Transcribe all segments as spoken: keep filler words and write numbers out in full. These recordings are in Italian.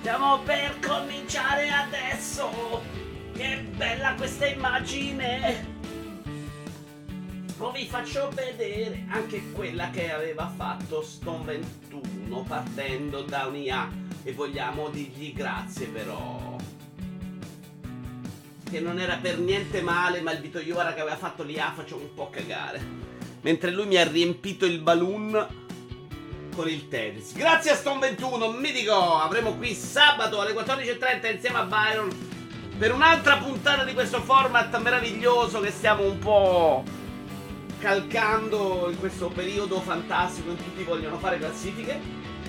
Stiamo per cominciare adesso. Che bella questa immagine. Poi vi faccio vedere anche quella che aveva fatto Stone ventuno partendo da un'I A. E vogliamo dirgli grazie però, che non era per niente male, ma il Vito Iovara che aveva fatto l'I A faceva un po' cagare. Mentre lui mi ha riempito il balloon con il Tetris. Grazie a Stone ventuno, mitico. Avremo qui sabato alle quattordici e trenta insieme a Byron per un'altra puntata di questo format meraviglioso che stiamo un po' calcando in questo periodo fantastico in cui tutti vogliono fare classifiche.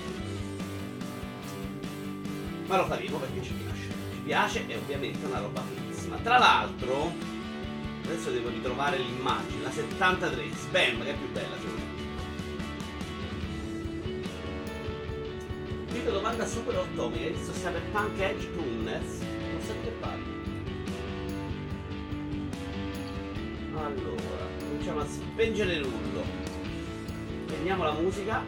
Ma lo faremo perché ci piace. Ci piace e ovviamente è una roba fighissima. Tra l'altro, adesso devo ritrovare l'immagine, la settantatré, Spam, che è più bella secondo me. Vito domanda super atomica, hai visto Cyberpunk Edge Runners? Non so di che parli. Allora, cominciamo a spengere il rullo. Prendiamo la musica.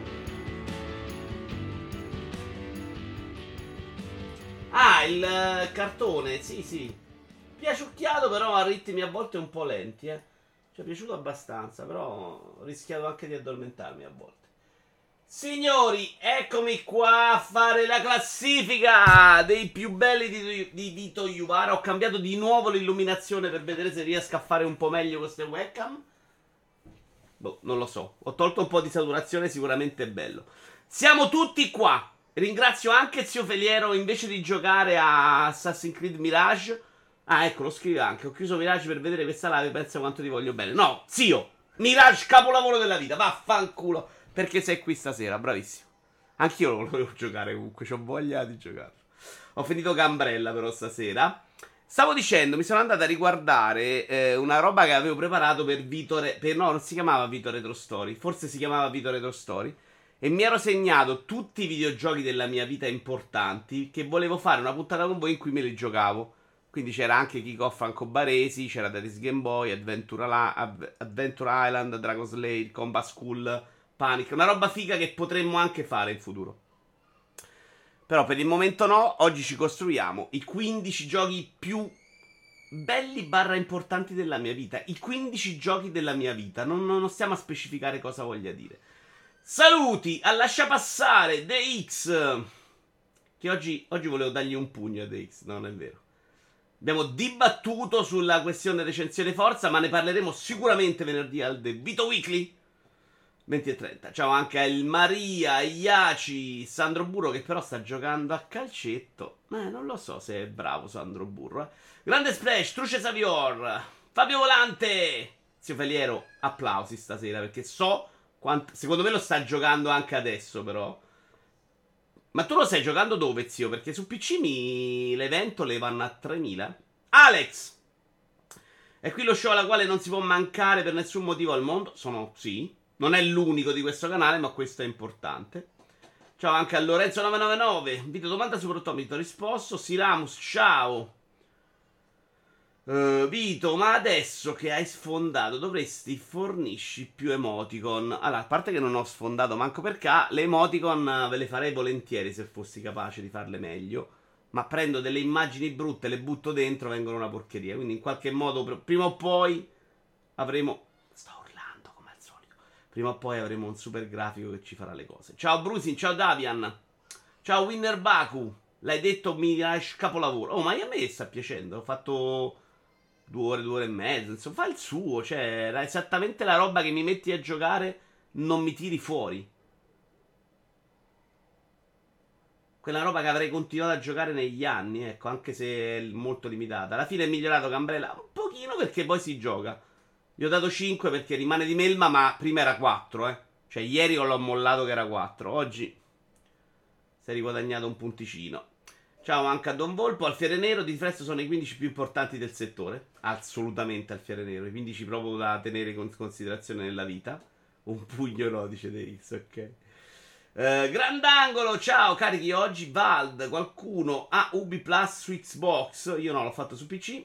Ah, il uh, cartone, sì sì. Piaciucchiato però a ritmi a volte un po' lenti, eh. Ci è piaciuto abbastanza, però ho rischiato anche di addormentarmi a volte. Signori, eccomi qua a fare la classifica dei più belli di, di Vito Iovara. Ho cambiato di nuovo l'illuminazione per vedere se riesco a fare un po' meglio queste webcam. Boh, non lo so. Ho tolto un po' di saturazione, sicuramente è bello. Siamo tutti qua. Ringrazio anche Zio Feliero, invece di giocare a Assassin's Creed Mirage. Ah, ecco, lo scrive anche. Ho chiuso Mirage per vedere questa live, pensa quanto ti voglio bene. No, zio, Mirage capolavoro della vita, vaffanculo. Perché sei qui stasera, bravissimo. Anch'io lo volevo giocare comunque, c'ho voglia di giocarlo. Ho finito Gambrella però stasera. Stavo dicendo, mi sono andato a riguardare eh, una roba che avevo preparato per Vito Re- per, no, non si chiamava Vito Retro Story, forse si chiamava Vito Retro Story. E mi ero segnato tutti i videogiochi della mia vita importanti che volevo fare una puntata con voi in cui me li giocavo. Quindi c'era anche Kick Off Franco Baresi, c'era Daddy's Game Boy, Adventure, La- Ad- Adventure Island, Dragon Slayer, Combat School, Panic. Una roba figa che potremmo anche fare in futuro. Però per il momento no. Oggi ci costruiamo i quindici giochi più belli barra importanti della mia vita. I quindici giochi della mia vita. Non, non stiamo a specificare cosa voglia dire. Saluti a lascia passare The X, che oggi, oggi volevo dargli un pugno a The X. Non è vero. Abbiamo dibattuto sulla questione recensione forza, ma ne parleremo sicuramente venerdì al The Vito Weekly venti e trenta. Ciao anche a Il Maria, Iaci, Sandro Burro che però sta giocando a calcetto. Eh, non lo so se è bravo Sandro Burro. Eh. Grande Splash, Truce Savior, Fabio Volante, Zio Feliero, applausi stasera perché so quanto... Secondo me lo sta giocando anche adesso però. Ma tu lo stai giocando dove, zio? Perché su P C mi... l'evento le vanno a tremila. Alex! È qui lo show alla quale non si può mancare per nessun motivo al mondo. Sono, sì. Non è l'unico di questo canale, ma questo è importante. Ciao anche a Lorenzo nove nove nove. Video domanda su Protomi, ti ho risposto. Siramus, ciao. Uh, Vito, ma adesso che hai sfondato dovresti fornisci più emoticon. Allora, a parte che non ho sfondato manco per K, le emoticon ve le farei volentieri se fossi capace di farle meglio. Ma prendo delle immagini brutte, le butto dentro, vengono una porcheria. Quindi in qualche modo, prima o poi, avremo... Sto urlando come al solito. Prima o poi avremo un super grafico che ci farà le cose. Ciao Brusin, ciao Davian. Ciao Winner Baku. L'hai detto, mi lasci capolavoro. Oh, ma a me sta piacendo. Ho fatto... Due ore, due ore e mezzo, insomma, fa il suo, cioè, era esattamente la roba che mi metti a giocare, non mi tiri fuori. Quella roba che avrei continuato a giocare negli anni, ecco, anche se è molto limitata. Alla fine è migliorato Gambrella un pochino perché poi si gioca. Gli ho dato cinque perché rimane di melma, ma prima era quattro, eh. Cioè, ieri l'ho mollato che era quattro, oggi si è riguadagnato un punticino. Ciao anche a Don Volpo. Alfiere Nero, di riflesso sono i quindici più importanti del settore. Assolutamente Alfiere Nero, i quindici proprio da tenere in considerazione nella vita. Un pugno no, dice De X, ok. Uh, Grandangolo, ciao, carichi oggi Vald, qualcuno ha Ubi Plus su Xbox? Io no, l'ho fatto su P C.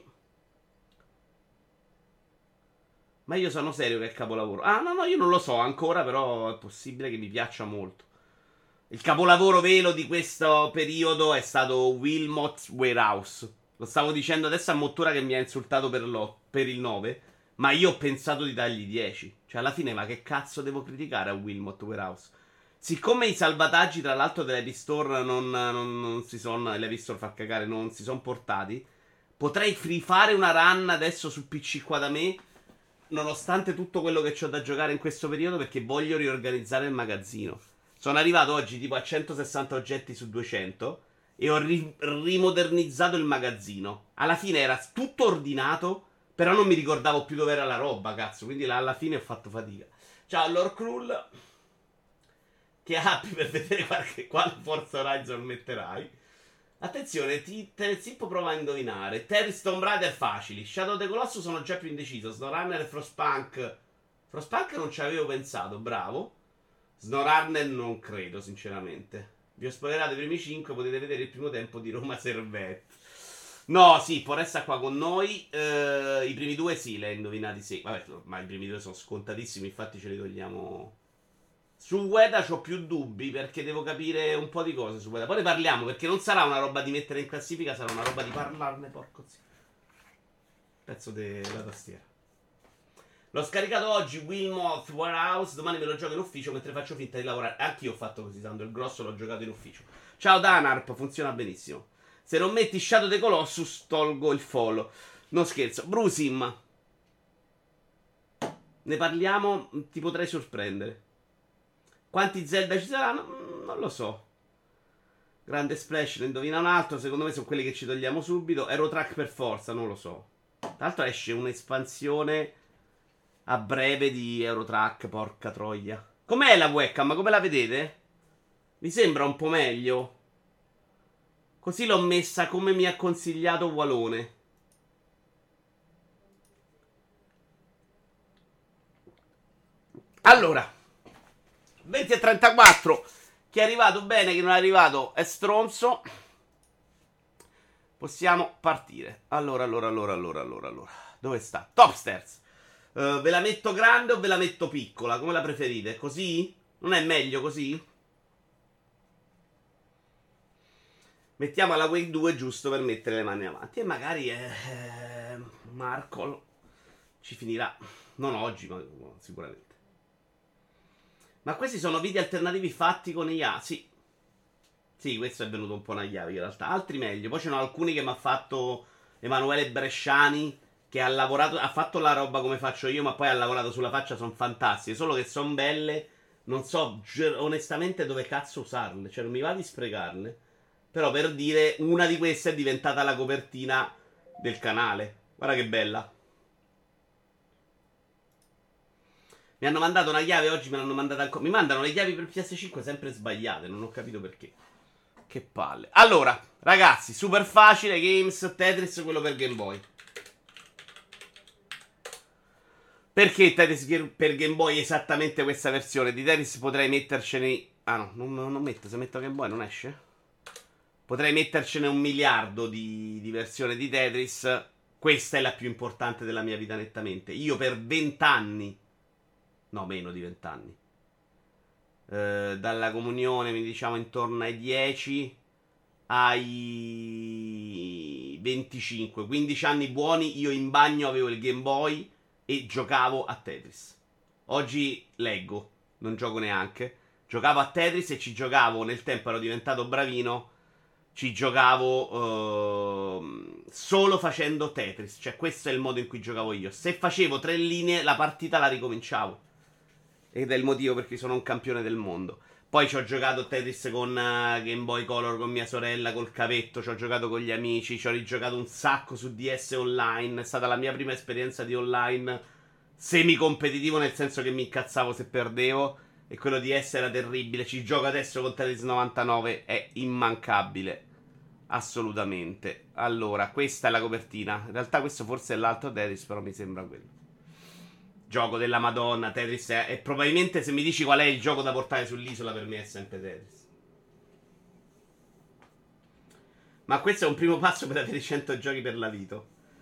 Ma io sono serio che è capolavoro. Ah no no, io non lo so ancora, però è possibile che mi piaccia molto. Il capolavoro velo di questo periodo è stato Wilmot's Warehouse. Lo stavo dicendo adesso a Mottura che mi ha insultato per, lo, per il nove. Ma io ho pensato di dargli dieci. Cioè, alla fine, ma che cazzo devo criticare a Wilmot Warehouse? Siccome i salvataggi, tra l'altro, dell'Epic Store non, non, non si sono. L'Epic Store fa cagare, non si sono portati. Potrei rifare una run adesso sul P C qua da me. Nonostante tutto quello che ho da giocare in questo periodo, perché voglio riorganizzare il magazzino. Sono arrivato oggi tipo a centosessanta oggetti su duecento e ho ri- rimodernizzato il magazzino. Alla fine era tutto ordinato, però non mi ricordavo più dove era la roba, cazzo. Quindi là, alla fine ho fatto fatica. Ciao Lord Krull, che happy per vedere qualche, quale Forza Horizon metterai. Attenzione, ti, te, Zippo prova a indovinare. Terry Tomb Raider facili. Shadow of the Colossus sono già più indeciso. SnowRunner e Frostpunk. Frostpunk non ci avevo pensato, bravo. SnowRunner non credo, sinceramente. Vi ho spoilerato i primi cinque, potete vedere il primo tempo di Roma Servette. No, sì, può restare qua con noi. Uh, I primi due sì, le hai indovinati sì. Vabbè, ma i primi due sono scontatissimi, infatti ce li togliamo. Su Ueda c'ho più dubbi perché devo capire un po' di cose su Ueda. Poi ne parliamo perché non sarà una roba di mettere in classifica, sarà una roba di parlarne, porco zio. Pezzo della tastiera. L'ho scaricato oggi, Wilmoth Warehouse. Domani me lo gioco in ufficio mentre faccio finta di lavorare. Anch'io ho fatto così, Sando. Il grosso l'ho giocato in ufficio. Ciao Danarp, funziona benissimo. Se non metti Shadow of the Colossus, tolgo il follow. Non scherzo. Brusim. Ne parliamo, ti potrei sorprendere. Quanti Zelda ci saranno? Mm, non lo so. Grande Splash, ne indovina un altro. Secondo me sono quelli che ci togliamo subito. Aerotrack per forza, non lo so. Tra l'altro esce un'espansione a breve di Eurotrack, porca troia. Com'è la webcam? Come la vedete? Mi sembra un po' meglio. Così l'ho messa come mi ha consigliato Walone. Allora, venti e trentaquattro. Chi è arrivato bene, chi non è arrivato è stronzo. Possiamo partire. Allora, allora, allora, allora, allora, allora. Dove sta? Topstairs. Uh, ve la metto grande o ve la metto piccola? Come la preferite? Così? Non è meglio così? Mettiamo la Wake due giusto per mettere le mani avanti. E magari eh, Marco ci finirà. Non oggi, ma sicuramente. Ma questi sono video alternativi fatti con I A? Sì. Sì, questo è venuto un po' una chiave in realtà. Altri meglio. Poi ce ne sono alcuni che mi ha fatto Emanuele Bresciani, che ha lavorato, ha fatto la roba come faccio io, ma poi ha lavorato sulla faccia, sono fantastiche. Solo che sono belle, non so onestamente dove cazzo usarle. Cioè non mi va di sprecarle. Però per dire, una di queste è diventata la copertina del canale. Guarda che bella. Mi hanno mandato una chiave oggi, me l'hanno mandata ancora. Mi mandano le chiavi per P S cinque sempre sbagliate, non ho capito perché. Che palle. Allora, ragazzi, super facile, Games, Tetris, quello per Game Boy. Perché Tetris per Game Boy esattamente questa versione? Di Tetris potrei mettercene... Ah no, non, non metto, se metto Game Boy non esce? Potrei mettercene un miliardo di, di versioni di Tetris. Questa è la più importante della mia vita nettamente. Io per vent'anni, no meno di vent'anni, eh, dalla comunione mi diciamo intorno ai dieci ai venticinque, quindici anni buoni, io in bagno avevo il Game Boy e giocavo a Tetris. Oggi leggo, non gioco neanche. Giocavo a Tetris e ci giocavo, nel tempo ero diventato bravino, ci giocavo uh, solo facendo Tetris. Cioè questo è il modo in cui giocavo io. Se facevo tre linee la partita la ricominciavo. Ed è il motivo per cui sono un campione del mondo. Poi ci ho giocato Tetris con uh, Game Boy Color con mia sorella, col cavetto, ci ho giocato con gli amici, ci ho rigiocato un sacco su D S Online, è stata la mia prima esperienza di online semi-competitivo, nel senso che mi incazzavo se perdevo, e quello D S era terribile. Ci gioco adesso con Tetris novantanove, è immancabile, assolutamente. Allora, questa è la copertina, in realtà questo forse è l'altro Tetris, però mi sembra quello. Gioco della Madonna, Tetris è, e probabilmente se mi dici qual è il gioco da portare sull'isola, per me è sempre Tetris. Ma questo è un primo passo per avere cento giochi per la vita.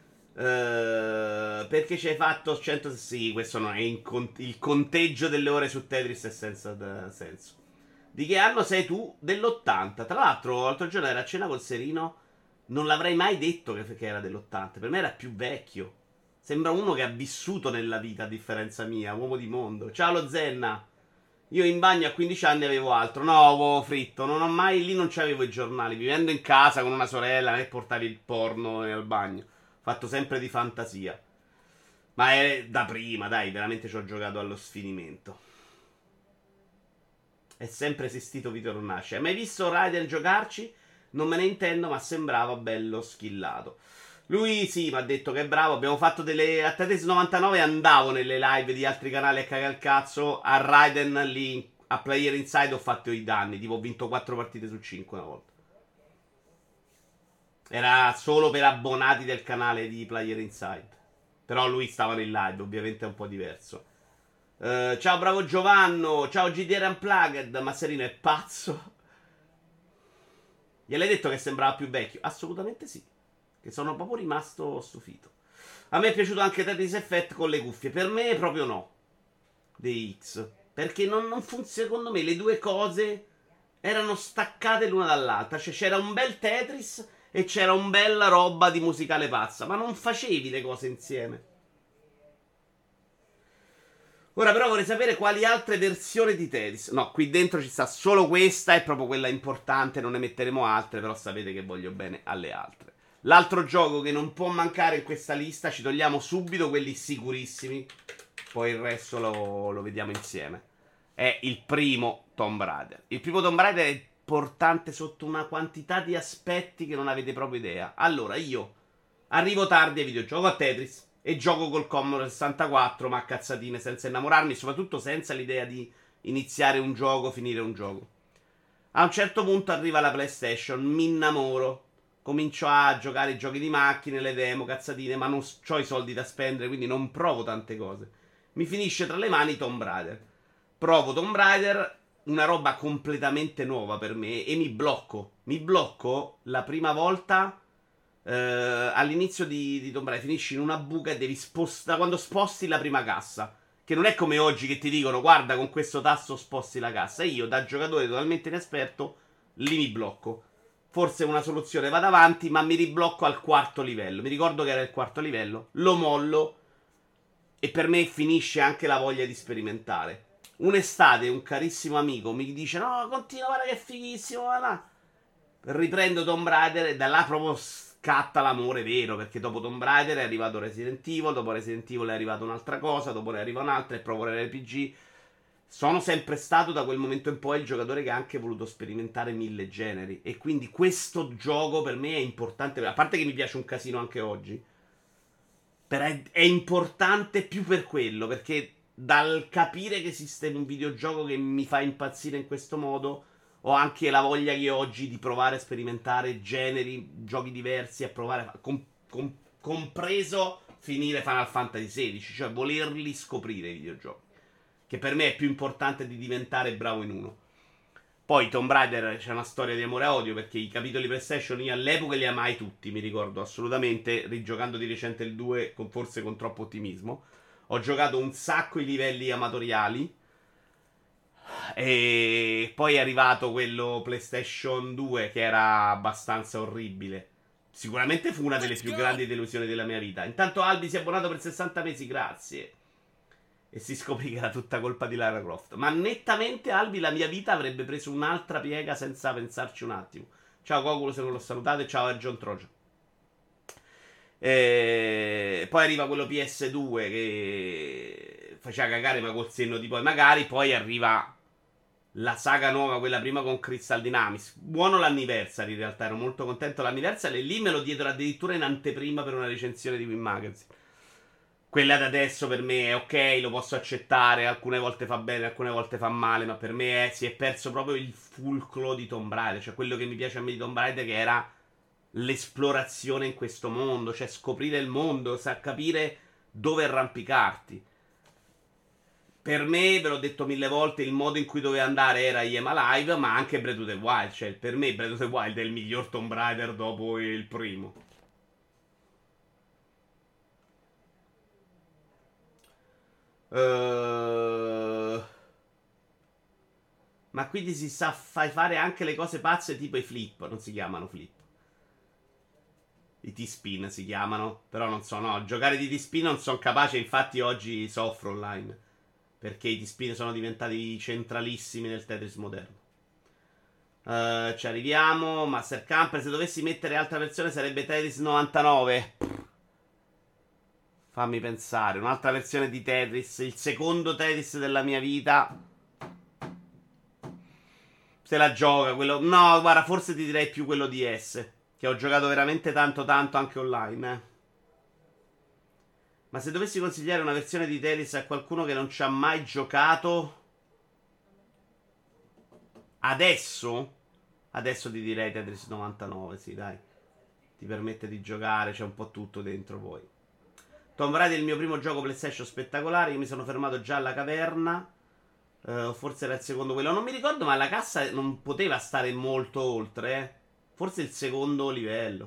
Uh, perché ci hai fatto cento? Sì, questo non è in cont- il conteggio delle ore su Tetris è senza senso. Di che anno sei tu? Dell'ottanta. Tra l'altro, l'altro giorno era a cena col Serino. Non l'avrei mai detto che, che era dell'ottanta. Per me era più vecchio. Sembra uno che ha vissuto nella vita, a differenza mia. Uomo di mondo. Ciao, lo Zenna. Io in bagno a quindici anni avevo altro. No, avevo fritto. Non ho mai. Lì non c'avevo i giornali. Vivendo in casa con una sorella, non è che portavi il porno al bagno. Fatto sempre di fantasia. Ma è da prima, dai. Veramente ci ho giocato allo sfinimento. È sempre esistito Vito Ronasci. Hai mai visto Raiden giocarci? Non me ne intendo, ma sembrava bello skillato. Lui sì, mi ha detto che è bravo. Abbiamo fatto delle. A Tetris novantanove andavo nelle live di altri canali a cagare il cazzo. A Raiden lì a Player Inside ho fatto i danni. Tipo ho vinto quattro partite su cinque una volta. Era solo per abbonati del canale di Player Inside. Però lui stava nel live, ovviamente è un po' diverso. Eh, ciao bravo Giovanno. Ciao G D R Unplugged. Masserino è pazzo. Gliel'hai detto che sembrava più vecchio? Assolutamente sì. Che sono proprio rimasto stupito. A me è piaciuto anche Tetris Effect con le cuffie. Per me proprio no. Dei X. Perché non, non funziona. Secondo me le due cose erano staccate l'una dall'altra. Cioè c'era un bel Tetris e c'era un bella roba di musicale pazza. Ma non facevi le cose insieme. Ora però vorrei sapere quali altre versioni di Tetris. No, qui dentro ci sta solo questa, è proprio quella importante, non ne metteremo altre, però sapete che voglio bene alle altre. L'altro gioco che non può mancare in questa lista, ci togliamo subito quelli sicurissimi, poi il resto lo, lo vediamo insieme. È il primo Tomb Raider. Il primo Tomb Raider è importante sotto una quantità di aspetti che non avete proprio idea. Allora, io arrivo tardi ai videogiochi a Tetris e gioco col Commodore sessantaquattro, ma a cazzatine, senza innamorarmi, soprattutto senza l'idea di iniziare un gioco, finire un gioco. A un certo punto arriva la PlayStation, mi innamoro, comincio a giocare i giochi di macchine, le demo, cazzatine, ma non ho i soldi da spendere, quindi non provo tante cose. Mi finisce tra le mani Tomb Raider. Provo Tomb Raider, una roba completamente nuova per me, e mi blocco. Mi blocco la prima volta eh, all'inizio di, di Tomb Raider, finisci in una buca e devi spostare, quando sposti la prima cassa. Che non è come oggi che ti dicono guarda con questo tasto sposti la cassa. E io da giocatore totalmente inesperto lì mi blocco. Forse una soluzione vado avanti, ma mi riblocco al quarto livello. Mi ricordo che era il quarto livello, lo mollo e per me finisce anche la voglia di sperimentare. Un'estate un carissimo amico mi dice no, continua, guarda che è fighissimo, guarda. Riprendo Tomb Raider e da là proprio scatta l'amore vero, perché dopo Tomb Raider è arrivato Resident Evil, dopo Resident Evil è arrivata un'altra cosa, dopo ne arriva un'altra e provo l'R P G. Sono sempre stato da quel momento in poi il giocatore che ha anche voluto sperimentare mille generi e quindi questo gioco per me è importante, a parte che mi piace un casino anche oggi, però è, è importante più per quello, perché dal capire che esiste un videogioco che mi fa impazzire in questo modo ho anche la voglia che ho oggi di provare a sperimentare generi, giochi diversi, a provare, a com- com- compreso finire Final Fantasy sedici, cioè volerli scoprire i videogiochi. Che per me è più importante di diventare bravo in uno. Poi Tomb Raider c'è una storia di amore e odio perché i capitoli PlayStation io all'epoca li amai tutti, mi ricordo assolutamente, rigiocando di recente il due con, forse con troppo ottimismo. Ho giocato un sacco i livelli amatoriali e poi è arrivato quello PlayStation due che era abbastanza orribile. Sicuramente fu una delle Let's più go! grandi delusioni della mia vita. Intanto Albi si è abbonato per sessanta mesi, grazie. E si scoprì che era tutta colpa di Lara Croft. Ma nettamente Albi la mia vita avrebbe preso un'altra piega senza pensarci un attimo. Ciao Coculo se non l'ho salutato e ciao a John Trojan. E poi arriva quello P S due che faceva cagare ma col senno di poi magari. Poi arriva la saga nuova, quella prima con Crystal Dynamics. Buono l'anniversary in realtà, ero molto contento l'anniversary e lì me lo diedero addirittura in anteprima per una recensione di Win Magazine. Quella da adesso per me è ok, lo posso accettare, alcune volte fa bene, alcune volte fa male, ma per me è, si è perso proprio il fulcro di Tomb Raider, cioè quello che mi piace a me di Tomb Raider che era l'esplorazione in questo mondo, cioè scoprire il mondo, sa capire dove arrampicarti. Per me, ve l'ho detto mille volte, il modo in cui doveva andare era I Am Alive, ma anche Breath of the Wild, cioè per me Breath of the Wild è il miglior Tomb Raider dopo il primo. Uh... Ma quindi si sa fai fare anche le cose pazze tipo i flip, non si chiamano flip. I T-spin si chiamano, però non so, no, giocare di T-spin non sono capace, infatti oggi soffro online. Perché i T-spin sono diventati centralissimi nel Tetris moderno. Uh, ci arriviamo. Master Camper, se dovessi mettere altra versione sarebbe Tetris novantanove. Fammi pensare, un'altra versione di Tetris, il secondo Tetris della mia vita. Se la gioca quello. No, guarda, forse ti direi più quello D S, che ho giocato veramente tanto tanto anche online, eh. Ma se dovessi consigliare una versione di Tetris a qualcuno che non ci ha mai giocato, adesso Adesso ti direi Tetris novantanove, sì, dai. Ti permette di giocare, c'è un po' tutto dentro poi. Tomb Raider è il mio primo gioco PlayStation spettacolare. Io mi sono fermato già alla caverna. Uh, forse era il secondo quello. Non mi ricordo, ma la cassa non poteva stare molto oltre. Eh. Forse il secondo livello.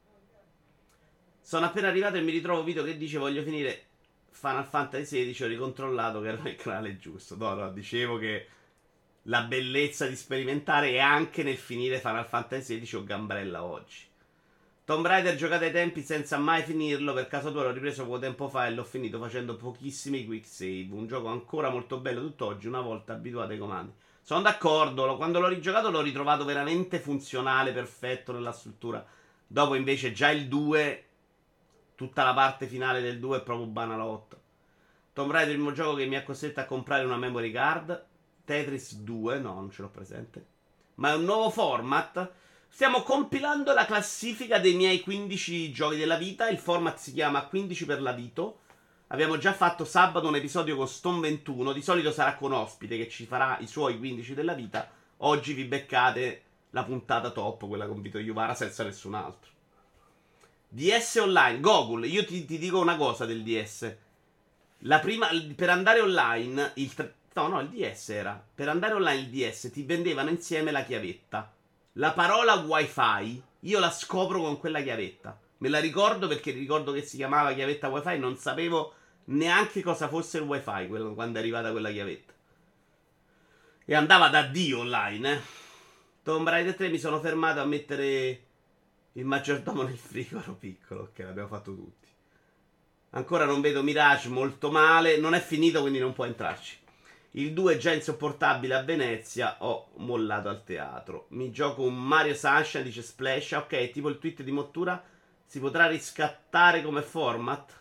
Sono appena arrivato e mi ritrovo video che dice voglio finire Final Fantasy sedici. Ho ricontrollato che era nel canale giusto. No, no, dicevo che la bellezza di sperimentare è anche nel finire Final Fantasy sedici o Gambrella oggi. Tomb Raider giocate ai tempi senza mai finirlo. Per caso tuo l'ho ripreso poco tempo fa e l'ho finito facendo pochissimi quick save. Un gioco ancora molto bello tutt'oggi, una volta abituato ai comandi. Sono d'accordo, quando l'ho rigiocato l'ho ritrovato veramente funzionale, perfetto nella struttura. Dopo invece già il due, tutta la parte finale del due è proprio banalotto. Tomb Raider è il primo gioco che mi ha costretto a comprare una memory card. Tetris due, no, non ce l'ho presente. Ma è un nuovo format. Stiamo compilando la classifica dei miei quindici giochi della vita. Il format si chiama quindici per la Vito. Abbiamo già fatto sabato un episodio con Stone ventuno. Di solito sarà con ospite che ci farà i suoi quindici della vita. Oggi vi beccate la puntata top, quella con Vito Iuvara, senza nessun altro. D S online, Gogol, io ti, ti dico una cosa del D S. La prima, per andare online, il tre, no, no, il D S era. Per andare online il D S ti vendevano insieme la chiavetta. La parola wifi, io la scopro con quella chiavetta. Me la ricordo perché ricordo che si chiamava chiavetta wifi. Non sapevo neanche cosa fosse il wifi quello, quando è arrivata quella chiavetta. E andava da Dio online, eh. Tomb Raider tre mi sono fermato a mettere il maggiordomo nel frigo. Ero piccolo, che l'abbiamo fatto tutti. Ancora non vedo Mirage, molto male. Non è finito, quindi non può entrarci. Il due è già insopportabile a Venezia. Ho mollato al teatro. Mi gioco un Mario Sunshine, dice Splash. Ok, tipo il tweet di Mottura. Si potrà riscattare come format?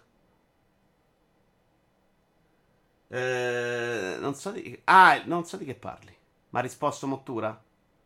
Eh, non so di... Ah, non so di che parli. Ma ha risposto Mottura?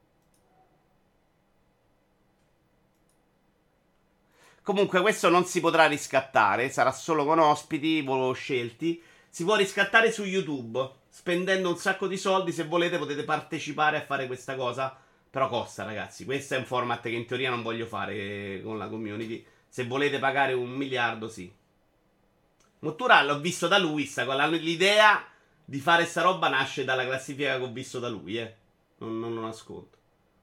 Comunque questo non si potrà riscattare. Sarà solo con ospiti, volo scelti. Si può riscattare su YouTube, spendendo un sacco di soldi. Se volete potete partecipare a fare questa cosa. Però costa, ragazzi. Questo è un format che in teoria non voglio fare con la community. Se volete pagare un miliardo, sì. Mottura l'ho visto da lui. Sta, l'idea di fare sta roba nasce dalla classifica che ho visto da lui, eh. Non, non lo nascondo.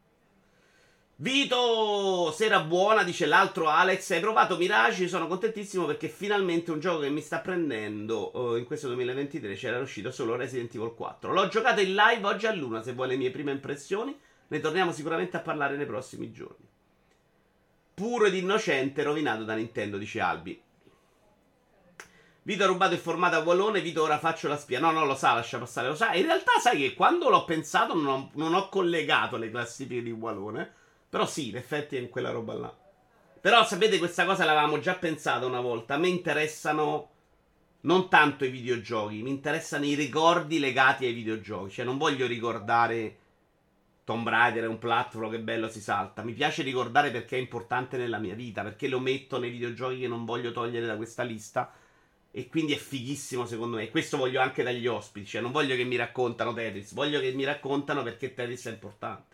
Vito, sera buona, dice l'altro Alex. Hai provato Mirage? Sono contentissimo perché finalmente un gioco che mi sta prendendo. Oh, in questo duemilaventitré c'era uscito solo Resident Evil quattro. L'ho giocato in live oggi a luna. Se vuoi le mie prime impressioni, ne torniamo sicuramente a parlare nei prossimi giorni. Puro ed innocente, rovinato da Nintendo, dice Albi. Vito ha rubato il formato a Wallone. Vito, ora faccio la spia. No, no, lo sa, lascia passare, lo sa. In realtà sai che quando l'ho pensato non ho, non ho collegato le classifiche di Wallone. Però sì, in effetti è in quella roba là. Però sapete, questa cosa l'avevamo già pensata una volta. A me interessano non tanto i videogiochi, mi interessano i ricordi legati ai videogiochi. Cioè non voglio ricordare Tomb Raider è un platform, che bello si salta. Mi piace ricordare perché è importante nella mia vita, perché lo metto nei videogiochi che non voglio togliere da questa lista. E quindi è fighissimo secondo me. E questo voglio anche dagli ospiti. Cioè non voglio che mi raccontano Tetris, voglio che mi raccontano perché Tetris è importante.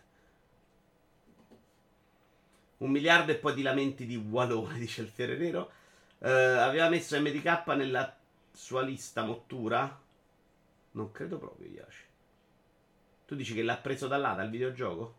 Un miliardo e poi di lamenti di Walone, dice il Fiere Nero. Uh, aveva messo M D K nella sua lista Mottura? Non credo proprio, Yashi. Tu dici che l'ha preso da là, dal videogioco?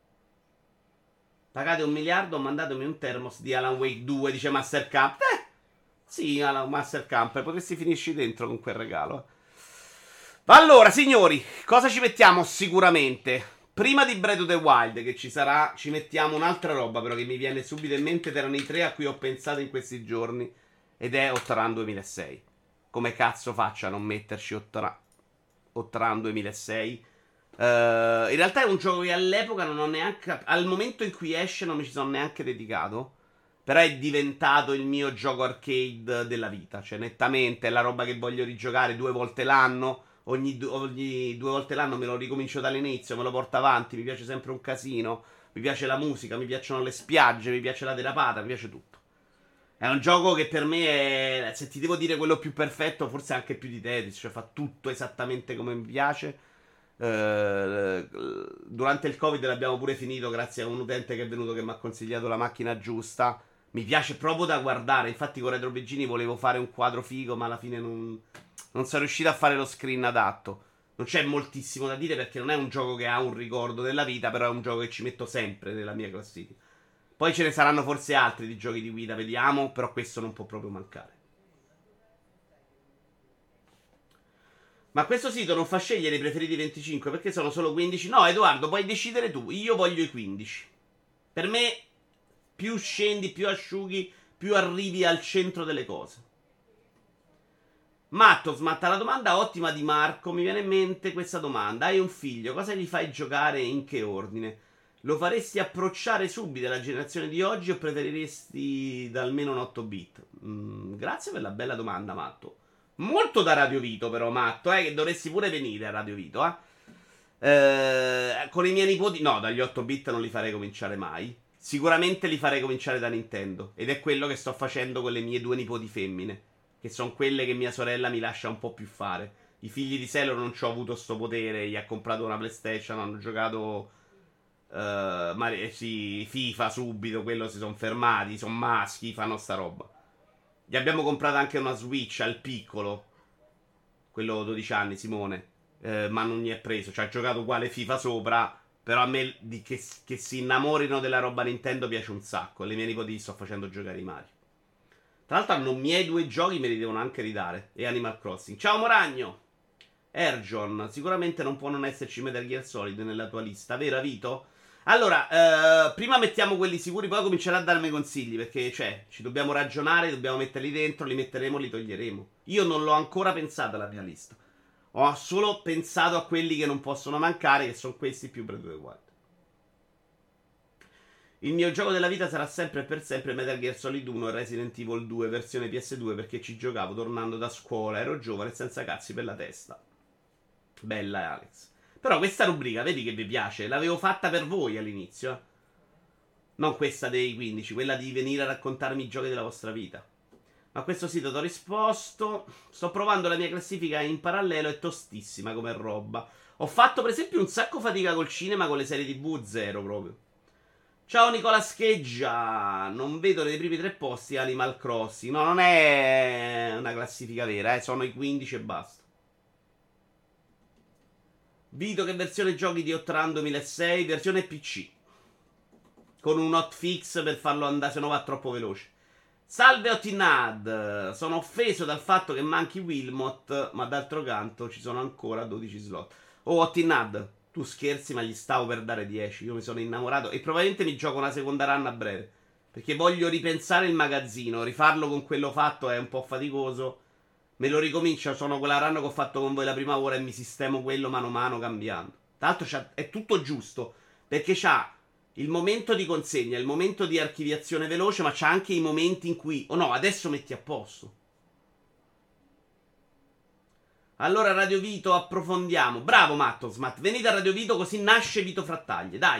Pagate un miliardo, mandatemi un thermos di Alan Wake due, dice Master Camp. Eh, sì, Alan Master Camp, potresti finirci dentro con quel regalo. Allora, signori, cosa ci mettiamo sicuramente? Prima di Breath of the Wild, che ci sarà, ci mettiamo un'altra roba però che mi viene subito in mente, ed erano i tre a cui ho pensato in questi giorni, ed è Outrun duemilasei. Come cazzo faccio a non metterci Outrun, Outrun duemilasei? Uh, in realtà è un gioco che all'epoca non ho neanche, al momento in cui esce non mi ci sono neanche dedicato. Però è diventato il mio gioco arcade della vita. Cioè, nettamente è la roba che voglio rigiocare due volte l'anno. Ogni, du- ogni due volte l'anno me lo ricomincio dall'inizio, me lo porto avanti. Mi piace sempre un casino. Mi piace la musica, mi piacciono le spiagge, mi piace la derapata, mi piace tutto. È un gioco che per me è, se ti devo dire quello più perfetto, forse anche più di Tetris. Cioè, fa tutto esattamente come mi piace. Eh, durante il Covid l'abbiamo pure finito grazie a un utente che è venuto che mi ha consigliato la macchina giusta. Mi piace proprio da guardare. Infatti, con Retro Begini volevo fare un quadro figo, ma alla fine non, non sono riuscito a fare lo screen adatto. Non c'è moltissimo da dire perché non è un gioco che ha un ricordo della vita, però è un gioco che ci metto sempre nella mia classifica. Poi ce ne saranno forse altri di giochi di guida, vediamo, però questo non può proprio mancare. Ma questo sito non fa scegliere i preferiti venticinque perché sono solo quindici? No, Edoardo, puoi decidere tu. Io voglio i quindici. Per me, più scendi, più asciughi, più arrivi al centro delle cose. Matto, smatta la domanda ottima di Marco. Mi viene in mente questa domanda. Hai un figlio, cosa gli fai giocare e in che ordine? Lo faresti approcciare subito alla generazione di oggi o preferiresti da almeno un otto bit? Mm, grazie per la bella domanda, Matto. Molto da Radio Vito, però, Matto, eh, che dovresti pure venire a Radio Vito, eh. Eh, con i miei nipoti, no, dagli otto bit non li farei cominciare mai. Sicuramente li farei cominciare da Nintendo. Ed è quello che sto facendo con le mie due nipoti femmine. Che sono quelle che mia sorella mi lascia un po' più fare. I figli di Sailor non ci ho avuto sto potere. Gli ha comprato una PlayStation, hanno giocato. Uh, Mario, sì, FIFA subito. Quello si sono fermati. Sono maschi, fanno sta roba. Gli abbiamo comprato anche una Switch al piccolo. Quello dodici anni, Simone. Eh, ma non gli è preso. Cioè, ha giocato uguale FIFA sopra. Però a me di che, che si innamorino della roba Nintendo piace un sacco. Le mie nipoti sto facendo giocare i Mario. Tra l'altro hanno miei due giochi, me li devono anche ridare. E Animal Crossing. Ciao Moragno! Erjon, sicuramente non può non esserci Metal Gear Solid nella tua lista, vero Vito? Allora, eh, prima mettiamo quelli sicuri, poi comincerà a darmi consigli, perché, cioè, ci dobbiamo ragionare, dobbiamo metterli dentro, li metteremo, li toglieremo. Io non l'ho ancora pensata la mia lista. Ho solo pensato a quelli che non possono mancare, che sono questi più Breath of the Wild. Il mio gioco della vita sarà sempre e per sempre Metal Gear Solid uno e Resident Evil due versione P S due perché ci giocavo tornando da scuola, ero giovane e senza cazzi per la testa. Bella Alex. Però questa rubrica, vedi che vi piace? L'avevo fatta per voi all'inizio. eh. Non questa dei quindici, quella di venire a raccontarmi i giochi della vostra vita. Ma a questo sito ti ho risposto. Sto provando la mia classifica in parallelo, è tostissima come roba. Ho fatto per esempio un sacco fatica col cinema, con le serie tv, zero proprio. Ciao Nicola Scheggia, non vedo nei primi tre posti Animal Crossing. No, non è una classifica vera, eh. Sono i quindici e basta. Vito, che versione giochi di Outrun duemilasei? Versione P C. Con un hotfix per farlo andare, se no va troppo veloce. Salve Otinad, sono offeso dal fatto che manchi Wilmot, ma d'altro canto ci sono ancora dodici slot. Oh Otinad, tu scherzi, ma gli stavo per dare dieci. Io mi sono innamorato e probabilmente mi gioco una seconda run a breve. Perché voglio ripensare il magazzino. Rifarlo con quello fatto è un po' faticoso. Me lo ricomincio, sono quella run che ho fatto con voi la prima ora e mi sistemo quello mano a mano cambiando. Tra l'altro è tutto giusto. Perché c'ha il momento di consegna, il momento di archiviazione veloce, ma c'ha anche i momenti in cui... Oh no, adesso metti a posto. Allora Radio Vito approfondiamo. Bravo Matto Smat, venite a Radio Vito così nasce Vito Frattaglie, dai.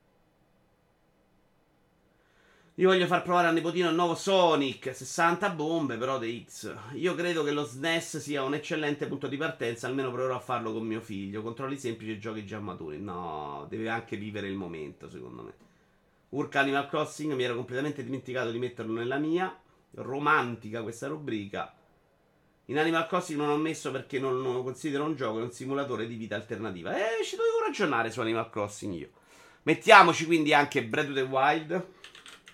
Io voglio far provare al nipotino il nuovo Sonic, sessanta bombe però The X. Io credo che lo S N E S sia un eccellente punto di partenza, almeno proverò a farlo con mio figlio. Controlli semplici e giochi già maturi. No, deve anche vivere il momento, secondo me. Urca Animal Crossing, mi ero completamente dimenticato di metterlo nella mia. Romantica questa rubrica. In Animal Crossing non ho messo perché non, non lo considero un gioco, è un simulatore di vita alternativa. Eh, ci dovevo ragionare su Animal Crossing io. Mettiamoci quindi anche Breath of the Wild.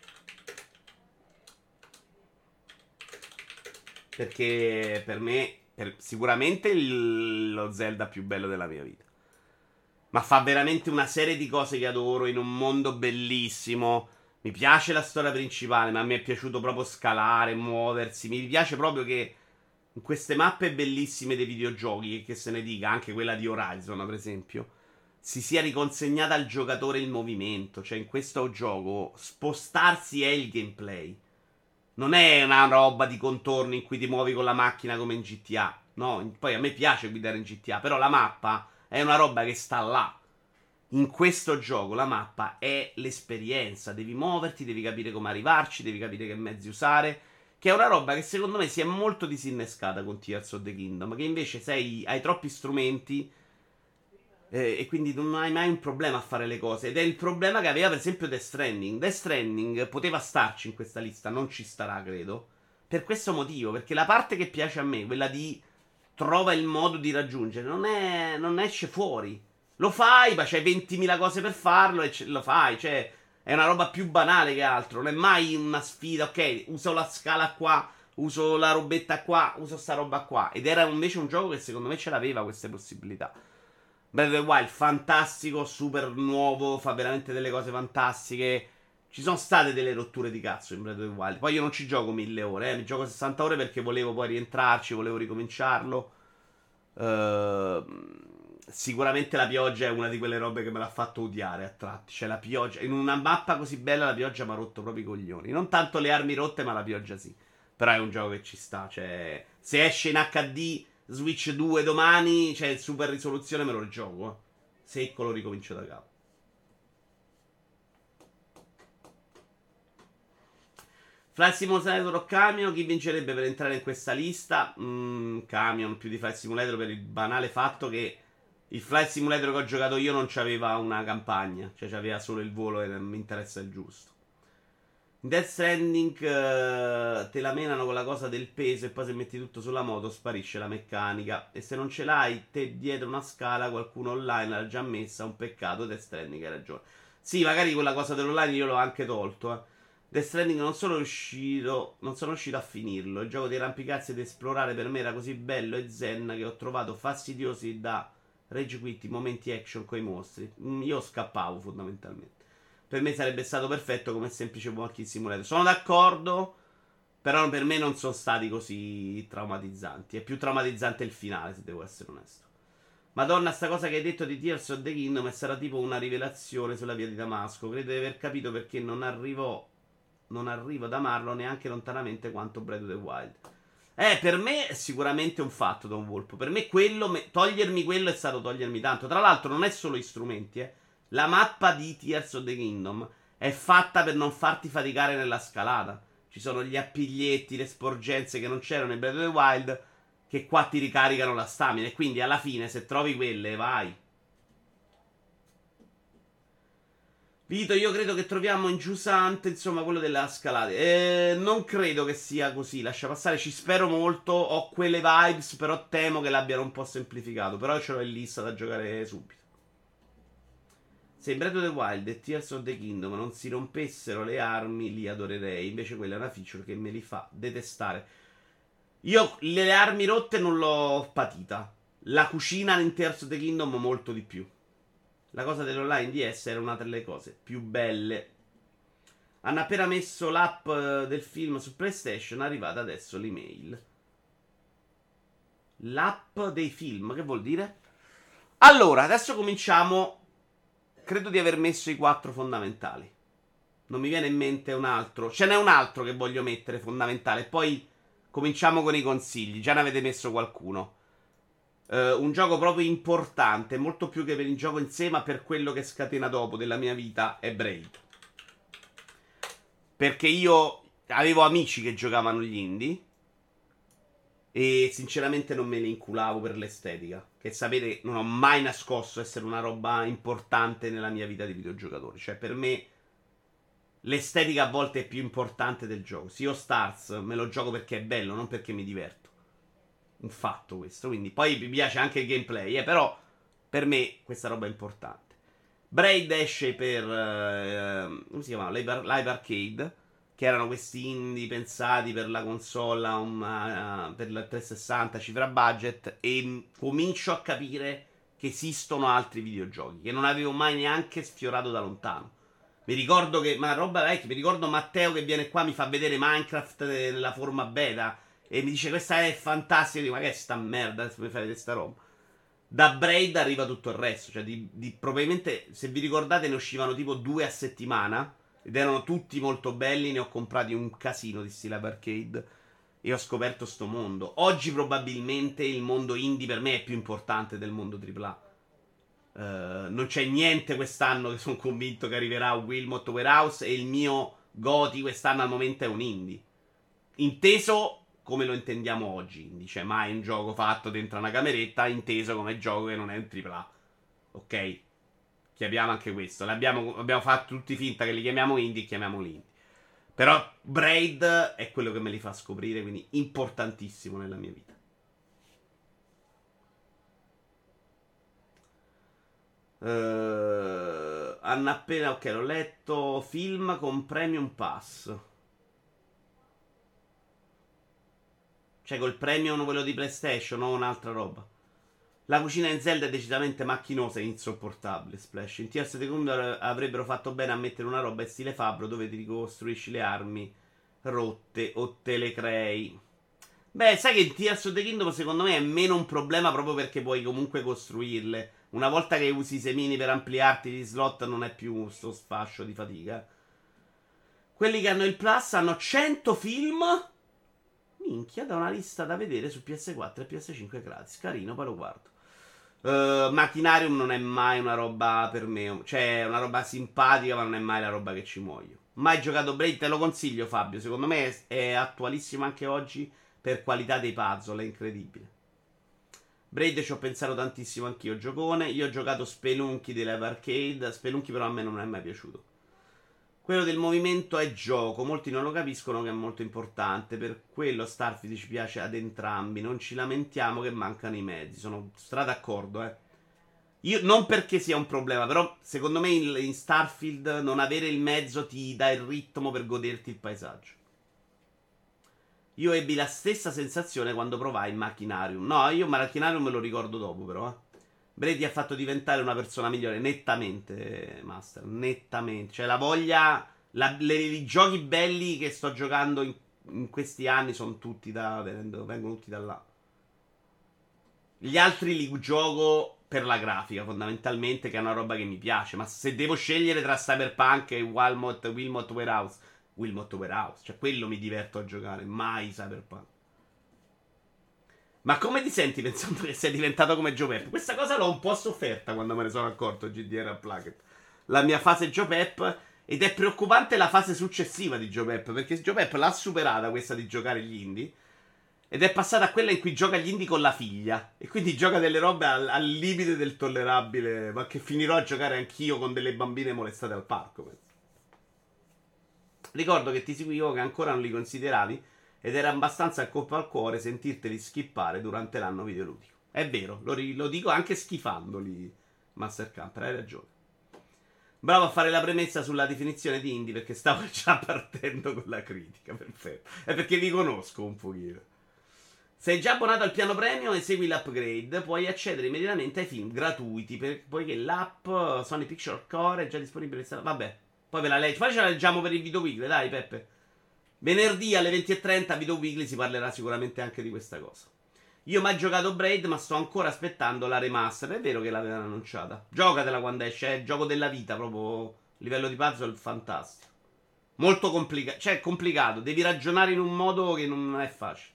Perché per me per- sicuramente il- lo Zelda più bello della mia vita. Ma fa veramente una serie di cose che adoro in un mondo bellissimo. Mi piace la storia principale, ma mi è piaciuto proprio scalare, muoversi. Mi piace proprio che in queste mappe bellissime dei videogiochi, che se ne dica, anche quella di Horizon, per esempio, si sia riconsegnata al giocatore il movimento. Cioè, in questo gioco spostarsi è il gameplay. Non è una roba di contorni in cui ti muovi con la macchina come in G T A. No, poi a me piace guidare in G T A, però la mappa è una roba che sta là. In questo gioco la mappa è l'esperienza. Devi muoverti, devi capire come arrivarci, devi capire che mezzi usare. Che è una roba che secondo me si è molto disinnescata con Tears of the Kingdom. Che invece sei, hai troppi strumenti eh, e quindi non hai mai un problema a fare le cose. Ed è il problema che aveva per esempio Death Stranding. Death Stranding poteva starci in questa lista, non ci starà credo. Per questo motivo, perché la parte che piace a me, quella di trova il modo di raggiungere, non, è, non esce fuori. Lo fai, ma c'hai ventimila cose per farlo e ce- lo fai. Cioè, è una roba più banale che altro. Non è mai una sfida, ok, uso la scala qua, uso la robetta qua, uso sta roba qua. Ed era invece un gioco che secondo me ce l'aveva queste possibilità. Breath of the Wild, fantastico, super nuovo, fa veramente delle cose fantastiche. Ci sono state delle rotture di cazzo in Breath of the Wild. Poi io non ci gioco mille ore, eh. Mi gioco sessanta ore perché volevo poi rientrarci, volevo ricominciarlo. Ehm, Sicuramente la pioggia è una di quelle robe che me l'ha fatto odiare a tratti. Cioè la pioggia, in una mappa così bella la pioggia mi ha rotto proprio i coglioni. Non tanto le armi rotte, ma la pioggia sì. Però è un gioco che ci sta. Cioè, se esce in H D Switch due domani, cioè super risoluzione, me lo rigioco. Eh. Secco lo ricomincio da capo. Flight Simulator o Camion, chi vincerebbe per entrare in questa lista? Mm, Camion più di Flight Simulator per il banale fatto che il Flight Simulator che ho giocato io non c'aveva una campagna, cioè c'aveva solo il volo e non mi interessa il giusto. In Death Stranding eh, te la menano con la cosa del peso e poi se metti tutto sulla moto sparisce la meccanica. E se non ce l'hai te dietro una scala qualcuno online l'ha già messa, un peccato. Death Stranding hai ragione. Sì, magari quella cosa dell'online io l'ho anche tolto, eh. Death Stranding non sono riuscito, non sono riuscito a finirlo. Il gioco di arrampicarsi ed esplorare per me era così bello e zen che ho trovato fastidiosi da rage quit i momenti action coi mostri. Mm, io scappavo fondamentalmente. Per me sarebbe stato perfetto come semplice walking simulator. Sono d'accordo, però per me non sono stati così traumatizzanti. È più traumatizzante il finale, se devo essere onesto. Madonna, sta cosa che hai detto di Tears of the Kingdom è stata tipo una rivelazione sulla via di Damasco. Credo di aver capito perché non arrivo, non arrivo ad amarlo neanche lontanamente quanto Breath of the Wild. Eh, per me è sicuramente un fatto, Don Volpo. Per me quello, me- togliermi quello è stato togliermi tanto. Tra l'altro non è solo gli strumenti, eh. La mappa di Tears of the Kingdom è fatta per non farti faticare nella scalata. Ci sono gli appiglietti, le sporgenze che non c'erano in Breath of the Wild, che qua ti ricaricano la stamina. E quindi alla fine, se trovi quelle, vai. Vito, io credo che troviamo ingiusante, insomma, quello della scalata. Eh, non credo che sia così, lascia passare, ci spero molto. Ho quelle vibes, però temo che l'abbiano un po' semplificato. Però ce l'ho in lista da giocare subito. Se in Breath of the Wild e Tears of the Kingdom non si rompessero le armi, li adorerei. Invece quella è una feature che me li fa detestare. Io le armi rotte non l'ho patita. La cucina in Tears of the Kingdom molto di più. La cosa dell'online D S era una delle cose più belle. Hanno appena messo l'app eh, del film su PlayStation, è arrivata adesso l'email. L'app dei film, che vuol dire? Allora, adesso cominciamo. Credo di aver messo i quattro fondamentali. Non mi viene in mente un altro. Ce n'è un altro che voglio mettere fondamentale. Poi cominciamo con i consigli. Già ne avete messo qualcuno. Uh, un gioco proprio importante, molto più che per il gioco in sé, ma per quello che scatena dopo della mia vita, è Braid. Perché io avevo amici che giocavano gli indie e sinceramente non me ne inculavo per l'estetica. Che sapete, non ho mai nascosto essere una roba importante nella mia vita di videogiocatore. Cioè, per me l'estetica a volte è più importante del gioco. Sea of Stars me lo gioco perché è bello, non perché mi diverto. Un fatto questo. Quindi poi mi piace anche il gameplay, eh, però per me questa roba è importante. Braid esce per eh, come si chiama? Live, Live Arcade, che erano questi indie pensati per la console, una, per la trecentosessanta, cifra budget, e comincio a capire che esistono altri videogiochi che non avevo mai neanche sfiorato da lontano. Mi ricordo che, ma roba vecchia, mi ricordo Matteo che viene qua, mi fa vedere Minecraft nella forma beta e mi dice questa è fantastica. Io dico, ma che è sta merda, adesso mi fai vedere sta roba. Da Braid arriva tutto il resto, cioè di, di, probabilmente, se vi ricordate, ne uscivano tipo due a settimana ed erano tutti molto belli, ne ho comprati un casino di stile arcade e ho scoperto sto mondo. Oggi probabilmente il mondo indie per me è più importante del mondo tripla A. Uh, non c'è niente quest'anno che sono convinto che arriverà a Wilmot Warehouse, e il mio Goti quest'anno al momento è un indie. Inteso come lo intendiamo oggi. Indie, cioè mai un gioco fatto dentro una cameretta, inteso come gioco che non è un tripla A. Ok? Chiamiamo anche questo. L'abbiamo, abbiamo fatto tutti finta che li chiamiamo indie, chiamiamoli indie. Però Braid è quello che me li fa scoprire, quindi importantissimo nella mia vita. Uh, hanno appena, ok, l'ho letto. Film con Premium Pass. Cioè col Premium quello di PlayStation o un'altra roba. La cucina in Zelda è decisamente macchinosa e insopportabile. Splash. In Tears of the Kingdom avrebbero fatto bene a mettere una roba in stile fabbro dove ti ricostruisci le armi rotte o te le crei. Beh, sai che in Tears of the Kingdom secondo me è meno un problema proprio perché puoi comunque costruirle. Una volta che usi i semini per ampliarti gli slot non è più sto sfascio di fatica. Quelli che hanno il Plus hanno cento film. Minchia, da una lista da vedere su P S quattro e P S cinque gratis. Carino, poi lo guardo. Uh, Machinarium non è mai una roba per me. Cioè, è una roba simpatica, ma non è mai la roba che ci muoio. Mai giocato Braid, te lo consiglio, Fabio. Secondo me è, è attualissimo anche oggi per qualità dei puzzle, è incredibile. Braid ci ho pensato tantissimo anch'io, giocone. Io ho giocato Spelunky di Live Arcade. Spelunky però a me non è mai piaciuto. Quello del movimento è gioco, molti non lo capiscono che è molto importante, per quello Starfield ci piace ad entrambi, non ci lamentiamo che mancano i mezzi, sono stra d'accordo, eh. Io non perché sia un problema, però secondo me in, in Starfield non avere il mezzo ti dà il ritmo per goderti il paesaggio. Io ebbi la stessa sensazione quando provai il Machinarium. No, io il Machinarium me lo ricordo dopo però, eh. Brady ha fatto diventare una persona migliore, nettamente, Master, nettamente. Cioè la voglia, la, le, i giochi belli che sto giocando in, in questi anni sono tutti da, venendo, vengono tutti da là. Gli altri li gioco per la grafica, fondamentalmente, che è una roba che mi piace. Ma se devo scegliere tra Cyberpunk e Wilmot, Wilmot Warehouse, Wilmot Warehouse, cioè quello mi diverto a giocare, mai Cyberpunk. Ma come ti senti pensando che sei diventato come Joe Pep? Questa cosa l'ho un po' sofferta quando me ne sono accorto G D R Unplugged. La mia fase Joe Pep. Ed è preoccupante la fase successiva di Joe Pep, perché Joe Pep l'ha superata questa di giocare gli indie ed è passata a quella in cui gioca gli indie con la figlia. E quindi gioca delle robe al, al limite del tollerabile. Ma che finirò a giocare anch'io con delle bambine molestate al parco, penso. Ricordo che ti seguivo che ancora non li consideravi ed era abbastanza colpo al cuore sentirteli skippare durante l'anno videoludico. È vero, lo, ri- lo dico anche schifandoli, Master Camper, hai ragione. Bravo a fare la premessa sulla definizione di indie perché stavo già partendo con la critica, perfetto. È perché vi conosco un pochino. Sei già abbonato al piano premium e segui l'upgrade, puoi accedere immediatamente ai film gratuiti, per, poiché l'app Sony Picture Core è già disponibile. Vabbè, poi ve la leggo, poi ce la leggiamo per il video weekly, dai Peppe. Venerdì alle venti e trenta Video Weekly si parlerà sicuramente anche di questa cosa. Io mai giocato Braid, ma sto ancora aspettando la remaster. È vero che l'avevano annunciata. Giocatela quando esce, è il gioco della vita, proprio livello di puzzle fantastico. Molto complicato, cioè complicato, devi ragionare in un modo che non è facile.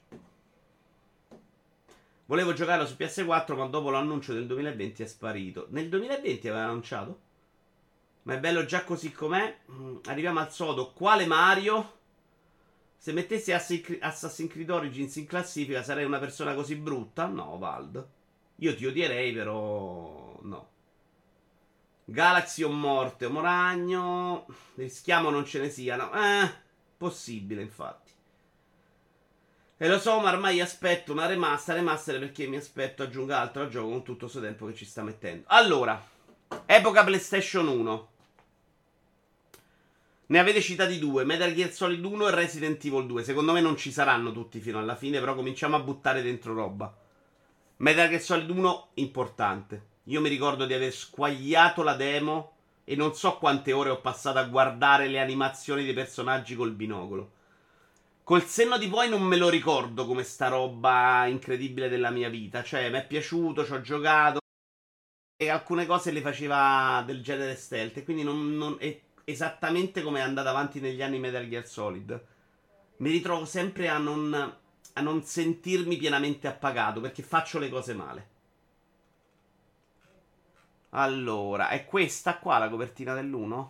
Volevo giocarlo su P S quattro, ma dopo l'annuncio del duemilaventi è sparito. Nel duemilaventi aveva annunciato? Ma è bello già così com'è. Arriviamo al sodo. Quale Mario? Se mettessi Assassin's Creed Origins in classifica sarei una persona così brutta? No, Vald. Io ti odierei, però no. Galaxy o morte o moragno. Rischiamo non ce ne siano. Eh, possibile infatti. E lo so, ma ormai aspetto una remaster, remaster perché mi aspetto aggiunga altro al gioco con tutto questo tempo che ci sta mettendo. Allora, epoca PlayStation uno. Ne avete citati due, Metal Gear Solid uno e Resident Evil due. Secondo me non ci saranno tutti fino alla fine, però cominciamo a buttare dentro roba. Metal Gear Solid uno, importante. Io mi ricordo di aver squagliato la demo e non so quante ore ho passato a guardare le animazioni dei personaggi col binocolo. Col senno di poi non me lo ricordo come sta roba incredibile della mia vita. Cioè, mi è piaciuto, ci ho giocato e alcune cose le faceva del genere stealth. E quindi non, non è esattamente come è andata avanti negli anni Metal Gear Solid. Mi ritrovo sempre a non, a non sentirmi pienamente appagato perché faccio le cose male. Allora, è questa qua la copertina dell'uno?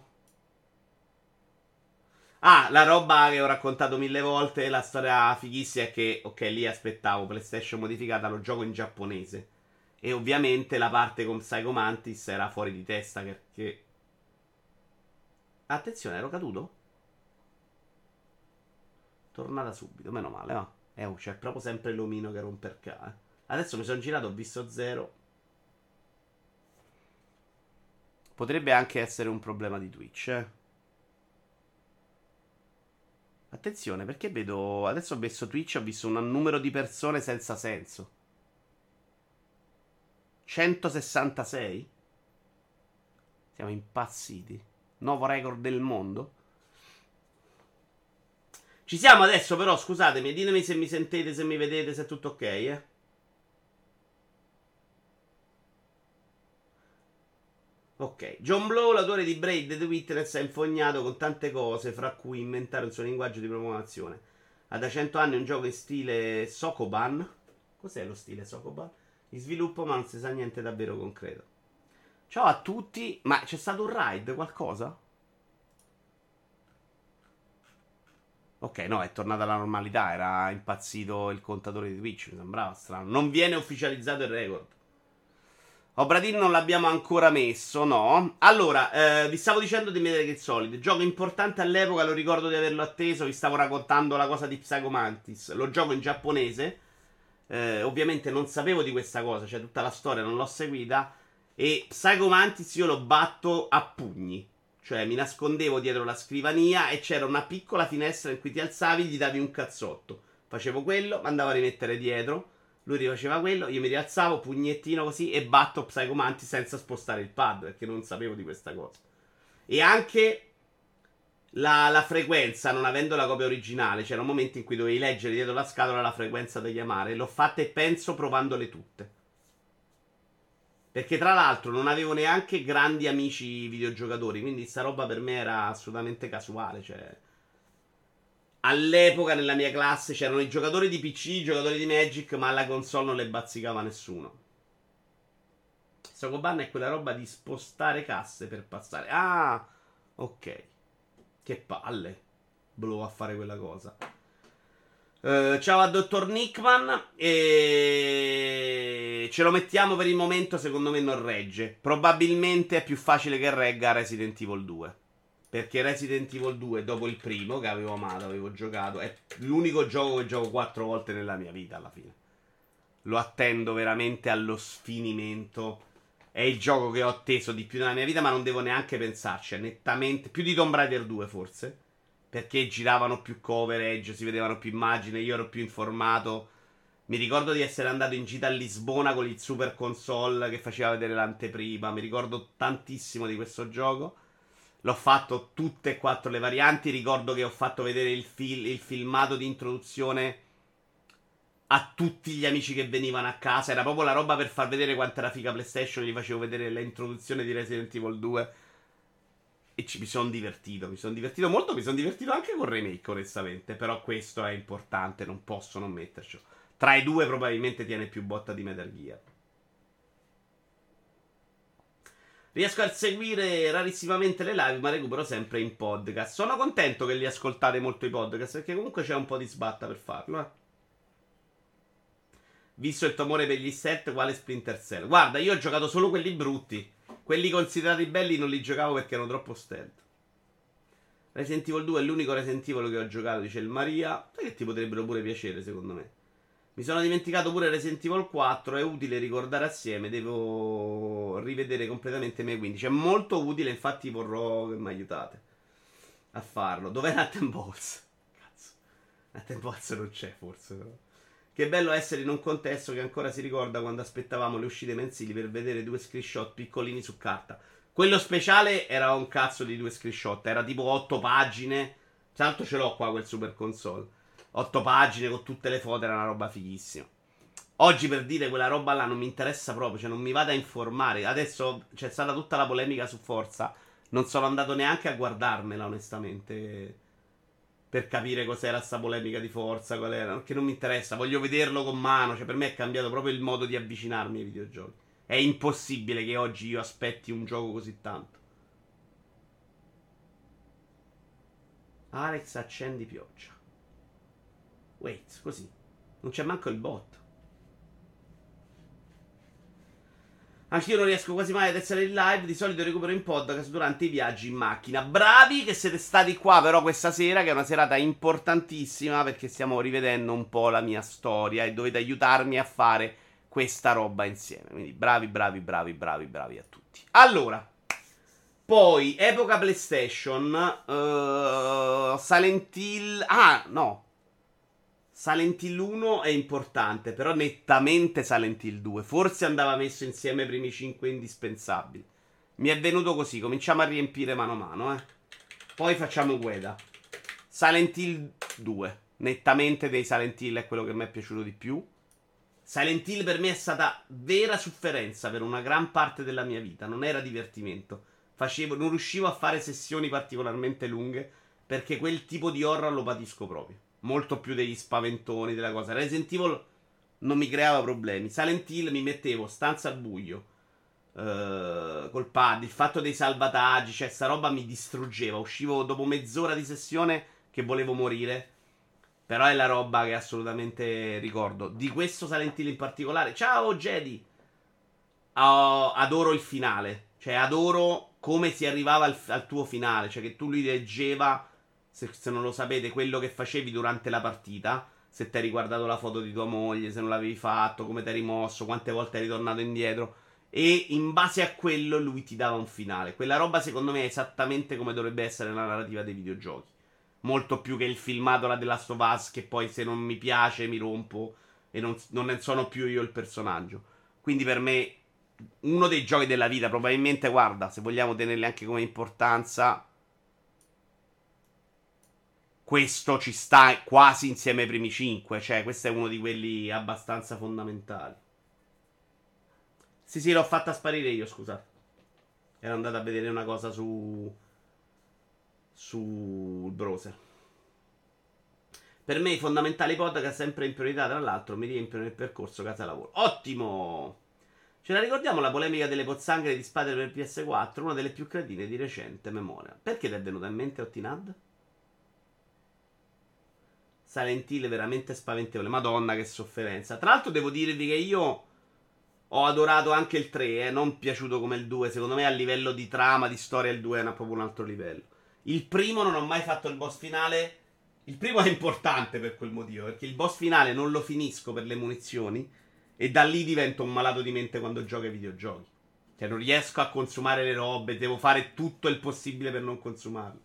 Ah, la roba che ho raccontato mille volte, la storia fighissima è che, ok, lì aspettavo PlayStation modificata, lo gioco in giapponese. E ovviamente la parte con Psycho Mantis era fuori di testa perché... Attenzione, ero caduto? Tornata subito, meno male, va. Eh, oh, c'è proprio sempre l'omino che rompe il ca, eh. Adesso mi sono girato, ho visto zero. Potrebbe anche essere un problema di Twitch, eh. Attenzione, perché vedo... Adesso ho messo Twitch, ho visto un numero di persone senza senso. centosessantasei? Siamo impazziti. Nuovo record del mondo. Ci siamo adesso però, scusatemi, ditemi se mi sentite, se mi vedete, se è tutto ok, eh. Ok, John Blow, l'autore di Braid The Witness, è infognato con tante cose, fra cui inventare un suo linguaggio di programmazione. Ha da cento anni un gioco in stile Sokoban. Cos'è lo stile Sokoban? In sviluppo, ma non si sa niente davvero concreto. Ciao a tutti, ma c'è stato un raid, qualcosa? Ok, no, è tornata alla normalità, era impazzito il contatore di Twitch, mi sembrava strano. Non viene ufficializzato il record. Obradin non l'abbiamo ancora messo, no? Allora, eh, vi stavo dicendo di Metal Gear Solid. Gioco importante all'epoca, lo ricordo di averlo atteso. Vi stavo raccontando la cosa di Psycho Mantis. Lo gioco in giapponese. Eh, ovviamente non sapevo di questa cosa, cioè tutta la storia non l'ho seguita. E Psycho Mantis io lo batto a pugni. Cioè mi nascondevo dietro la scrivania e c'era una piccola finestra in cui ti alzavi, gli davi un cazzotto. Facevo quello, mi andavo a rimettere dietro. Lui rifaceva quello, io mi rialzavo, pugnettino così e batto Psycho Mantis senza spostare il pad perché non sapevo di questa cosa. E anche la, la frequenza, non avendo la copia originale, c'era un momento in cui dovevi leggere dietro la scatola la frequenza da chiamare. L'ho fatta e penso provandole tutte. Perché tra l'altro non avevo neanche grandi amici videogiocatori, quindi sta roba per me era assolutamente casuale, cioè... All'epoca nella mia classe c'erano i giocatori di P C, i giocatori di Magic, ma alla console non le bazzicava nessuno. Sokoban è quella roba di spostare casse per passare. Ah, ok. Che palle. Volevo a fare quella cosa. Uh, ciao a Dottor Nickman. E ce lo mettiamo per il momento. Secondo me non regge. Probabilmente è più facile che regga Resident Evil due. Perché Resident Evil due, dopo il primo, che avevo amato, avevo giocato, è l'unico gioco che gioco quattro volte nella mia vita alla fine. Lo attendo veramente allo sfinimento. È il gioco che ho atteso di più nella mia vita, ma non devo neanche pensarci. È nettamente più di Tomb Raider due, forse. Perché giravano più coverage, si vedevano più immagini, io ero più informato. Mi ricordo di essere andato in gita a Lisbona con il Super Console che faceva vedere l'anteprima. Mi ricordo tantissimo di questo gioco. L'ho fatto tutte e quattro le varianti. Ricordo che ho fatto vedere il, fil- il filmato di introduzione a tutti gli amici che venivano a casa. Era proprio la roba per far vedere quanto era figa PlayStation. Gli facevo vedere l'introduzione di Resident Evil due. E ci, mi sono divertito. Mi sono divertito molto. Mi sono divertito anche con il remake, onestamente. Però questo è importante. Non posso non metterci. Tra i due probabilmente tiene più botta di Metal Gear. Riesco a seguire rarissimamente le live, ma recupero sempre in podcast. Sono contento che li ascoltate molto i podcast, perché comunque c'è un po' di sbatta per farlo, eh. Visto il tuo amore per gli set, quale Splinter Cell? Guarda, io ho giocato solo quelli brutti. Quelli considerati belli non li giocavo perché erano troppo stealth. Resident Evil due è l'unico Resident Evil che ho giocato, dice il Maria. Sai che ti potrebbero pure piacere, secondo me. Mi sono dimenticato pure Resident Evil quattro. È utile ricordare assieme. Devo rivedere completamente me quindici. È molto utile, infatti vorrò che mi aiutate. a farlo. Dov'è Nathan Balls? Cazzo. Nathan Balls non c'è forse, però. Che bello essere in un contesto che ancora si ricorda quando aspettavamo le uscite mensili per vedere due screenshot piccolini su carta. Quello speciale era un cazzo di due screenshot, era tipo otto pagine. Tanto ce l'ho qua quel super console. otto pagine con tutte le foto, era una roba fighissima. Oggi, per dire, quella roba là non mi interessa proprio, cioè non mi vado a informare. Adesso c'è stata tutta la polemica su Forza, non sono andato neanche a guardarmela, onestamente, per capire cos'era sta polemica di Forza, qual era, perché non mi interessa, voglio vederlo con mano, cioè per me è cambiato proprio il modo di avvicinarmi ai videogiochi. È impossibile che oggi io aspetti un gioco così tanto. Alex, accendi pioggia. Wait, così. Non c'è manco il bot. Anch'io non riesco quasi mai ad essere in live. Di solito recupero in podcast durante i viaggi in macchina. Bravi che siete stati qua però questa sera, che è una serata importantissima, perché stiamo rivedendo un po' la mia storia e dovete aiutarmi a fare questa roba insieme. Quindi bravi, bravi, bravi, bravi, bravi a tutti. Allora, poi epoca PlayStation, uh, Silent Hill. Ah, no. Silent Hill uno è importante, però nettamente Silent Hill due. Forse andava messo insieme ai primi cinque indispensabili. Mi è venuto così, cominciamo a riempire mano a mano, eh. Poi facciamo guida. Silent Hill due. Nettamente dei Silent Hill è quello che mi è piaciuto di più. Silent Hill per me è stata vera sofferenza per una gran parte della mia vita. Non era divertimento. Facevo, non riuscivo a fare sessioni particolarmente lunghe, perché quel tipo di horror lo patisco proprio. Molto più degli spaventoni, della cosa. Resident Evil non mi creava problemi. Silent Hill mi mettevo stanza al buio, uh, col pad, il fatto dei salvataggi, cioè sta roba mi distruggeva. Uscivo dopo mezz'ora di sessione che volevo morire. Però è la roba che assolutamente ricordo. Di questo Silent Hill in particolare. Ciao Jedi! Oh, adoro il finale. Cioè adoro come si arrivava al, al tuo finale. Cioè che tu lui leggeva... Se, se non lo sapete, quello che facevi durante la partita, se ti hai riguardato la foto di tua moglie, se non l'avevi fatto, come ti eri mosso, quante volte eri tornato indietro, e in base a quello lui ti dava un finale. Quella roba secondo me è esattamente come dovrebbe essere la narrativa dei videogiochi. Molto più che il filmato la The Last of Us, che poi se non mi piace mi rompo e non, non ne sono più io il personaggio. Quindi per me uno dei giochi della vita, probabilmente, guarda, se vogliamo tenerli anche come importanza, questo ci sta quasi insieme ai primi cinque. Cioè, questo è uno di quelli abbastanza fondamentali. Sì, sì, l'ho fatta sparire io, scusate. Ero andato a vedere una cosa su... sul browser. Per me i fondamentali podcast sempre in priorità, tra l'altro, mi riempiono il percorso casa-lavoro. Ottimo! Ce la ricordiamo la polemica delle pozzanghere di spade per P S quattro? Una delle più cretine di recente memoria. Perché ti è venuta in mente Ottinad? Silent Hill veramente spaventevole. Madonna, che sofferenza. Tra l'altro devo dirvi che io ho adorato anche il tre, eh, non piaciuto come il due. Secondo me a livello di trama, di storia, il due è una, proprio un altro livello. Il primo non ho mai fatto il boss finale. Il primo è importante per quel motivo, perché il boss finale non lo finisco per le munizioni e da lì divento un malato di mente quando gioco ai videogiochi. Cioè non riesco a consumare le robe, devo fare tutto il possibile per non consumarle.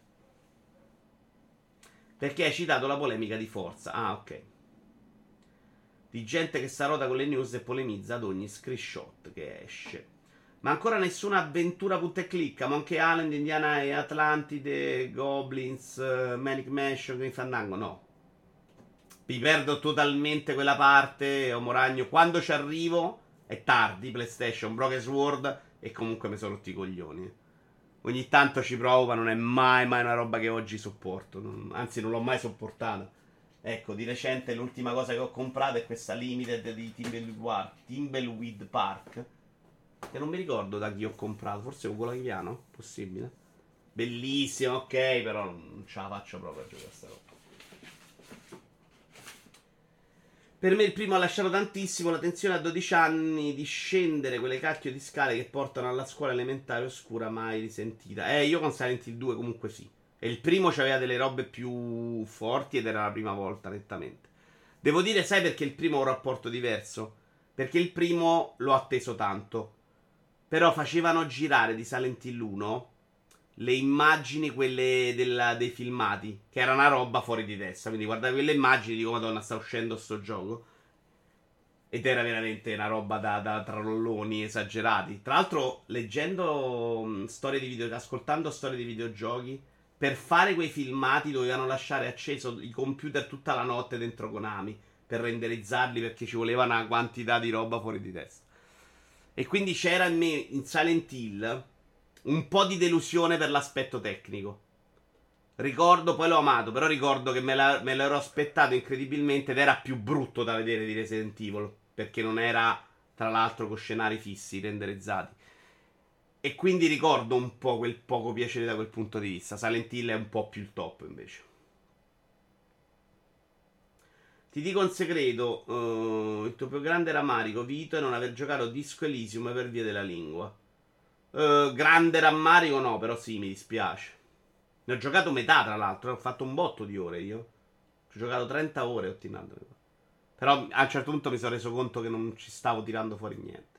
Perché hai citato la polemica di Forza. Ah, ok. Di gente che s'arrota con le news e polemizza ad ogni screenshot che esce. Ma ancora nessuna avventura punta e clicca. Monkey Island, Indiana e Atlantide, Goblins, uh, Manic Mansion, Green Fandango. No. Mi perdo totalmente quella parte. Homo Ragno. Quando ci arrivo è tardi. PlayStation, Broken Sword. E comunque mi sono rotti i coglioni. Ogni tanto ci provo, ma non è mai mai una roba che oggi sopporto. Non, anzi, non l'ho mai sopportata. Ecco, di recente l'ultima cosa che ho comprato è questa Limited di Timbleweed Park, che non mi ricordo da chi ho comprato. Forse con quello piano? Possibile. Bellissima, ok, però non ce la faccio proprio a giocare a sta roba. Per me il primo ha lasciato tantissimo. La tensione a dodici anni di scendere quelle cacchio di scale che portano alla scuola elementare oscura mai risentita. Eh, io con Silent Hill due comunque sì. E il primo c'aveva delle robe più forti ed era la prima volta, nettamente. Devo dire, sai perché il primo ha un rapporto diverso? Perché il primo l'ho atteso tanto. Però facevano girare di Silent Hill uno le immagini, quelle della- dei filmati, che era una roba fuori di testa. Quindi guardavi quelle immagini e dico, Madonna, sta uscendo sto gioco. Ed era veramente una roba da, da trolloni esagerati. Tra l'altro, leggendo mh, storie di video, ascoltando storie di videogiochi, per fare quei filmati dovevano lasciare acceso i computer tutta la notte dentro Konami per renderizzarli perché ci voleva una quantità di roba fuori di testa. E quindi c'era in me, in Silent Hill, un po' di delusione per l'aspetto tecnico. Ricordo, poi l'ho amato, però ricordo che me, la- me l'ero aspettato incredibilmente ed era più brutto da vedere di Resident Evil, perché non era, tra l'altro, con scenari fissi, renderizzati. E quindi ricordo un po' quel poco piacere da quel punto di vista. Silent Hill è un po' più il top, invece. Ti dico un segreto, eh, il tuo più grande rammarico, Vito, è non aver giocato Disco Elysium per via della lingua. Eh, grande rammarico no, però sì, mi dispiace. Ne ho giocato metà, tra l'altro. Ho fatto un botto di ore io. Ho giocato trenta ore ottimando. Però a un certo punto mi sono reso conto che non ci stavo tirando fuori niente.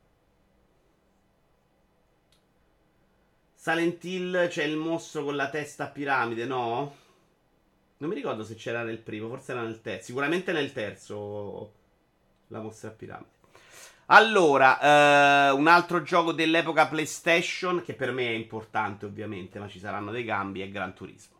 Silent Hill c'è il mostro con la testa a piramide, no? Non mi ricordo se c'era nel primo, forse era nel terzo. Sicuramente nel terzo la mostra a piramide. Allora, eh, un altro gioco dell'epoca PlayStation, che per me è importante ovviamente, ma ci saranno dei cambi, è Gran Turismo.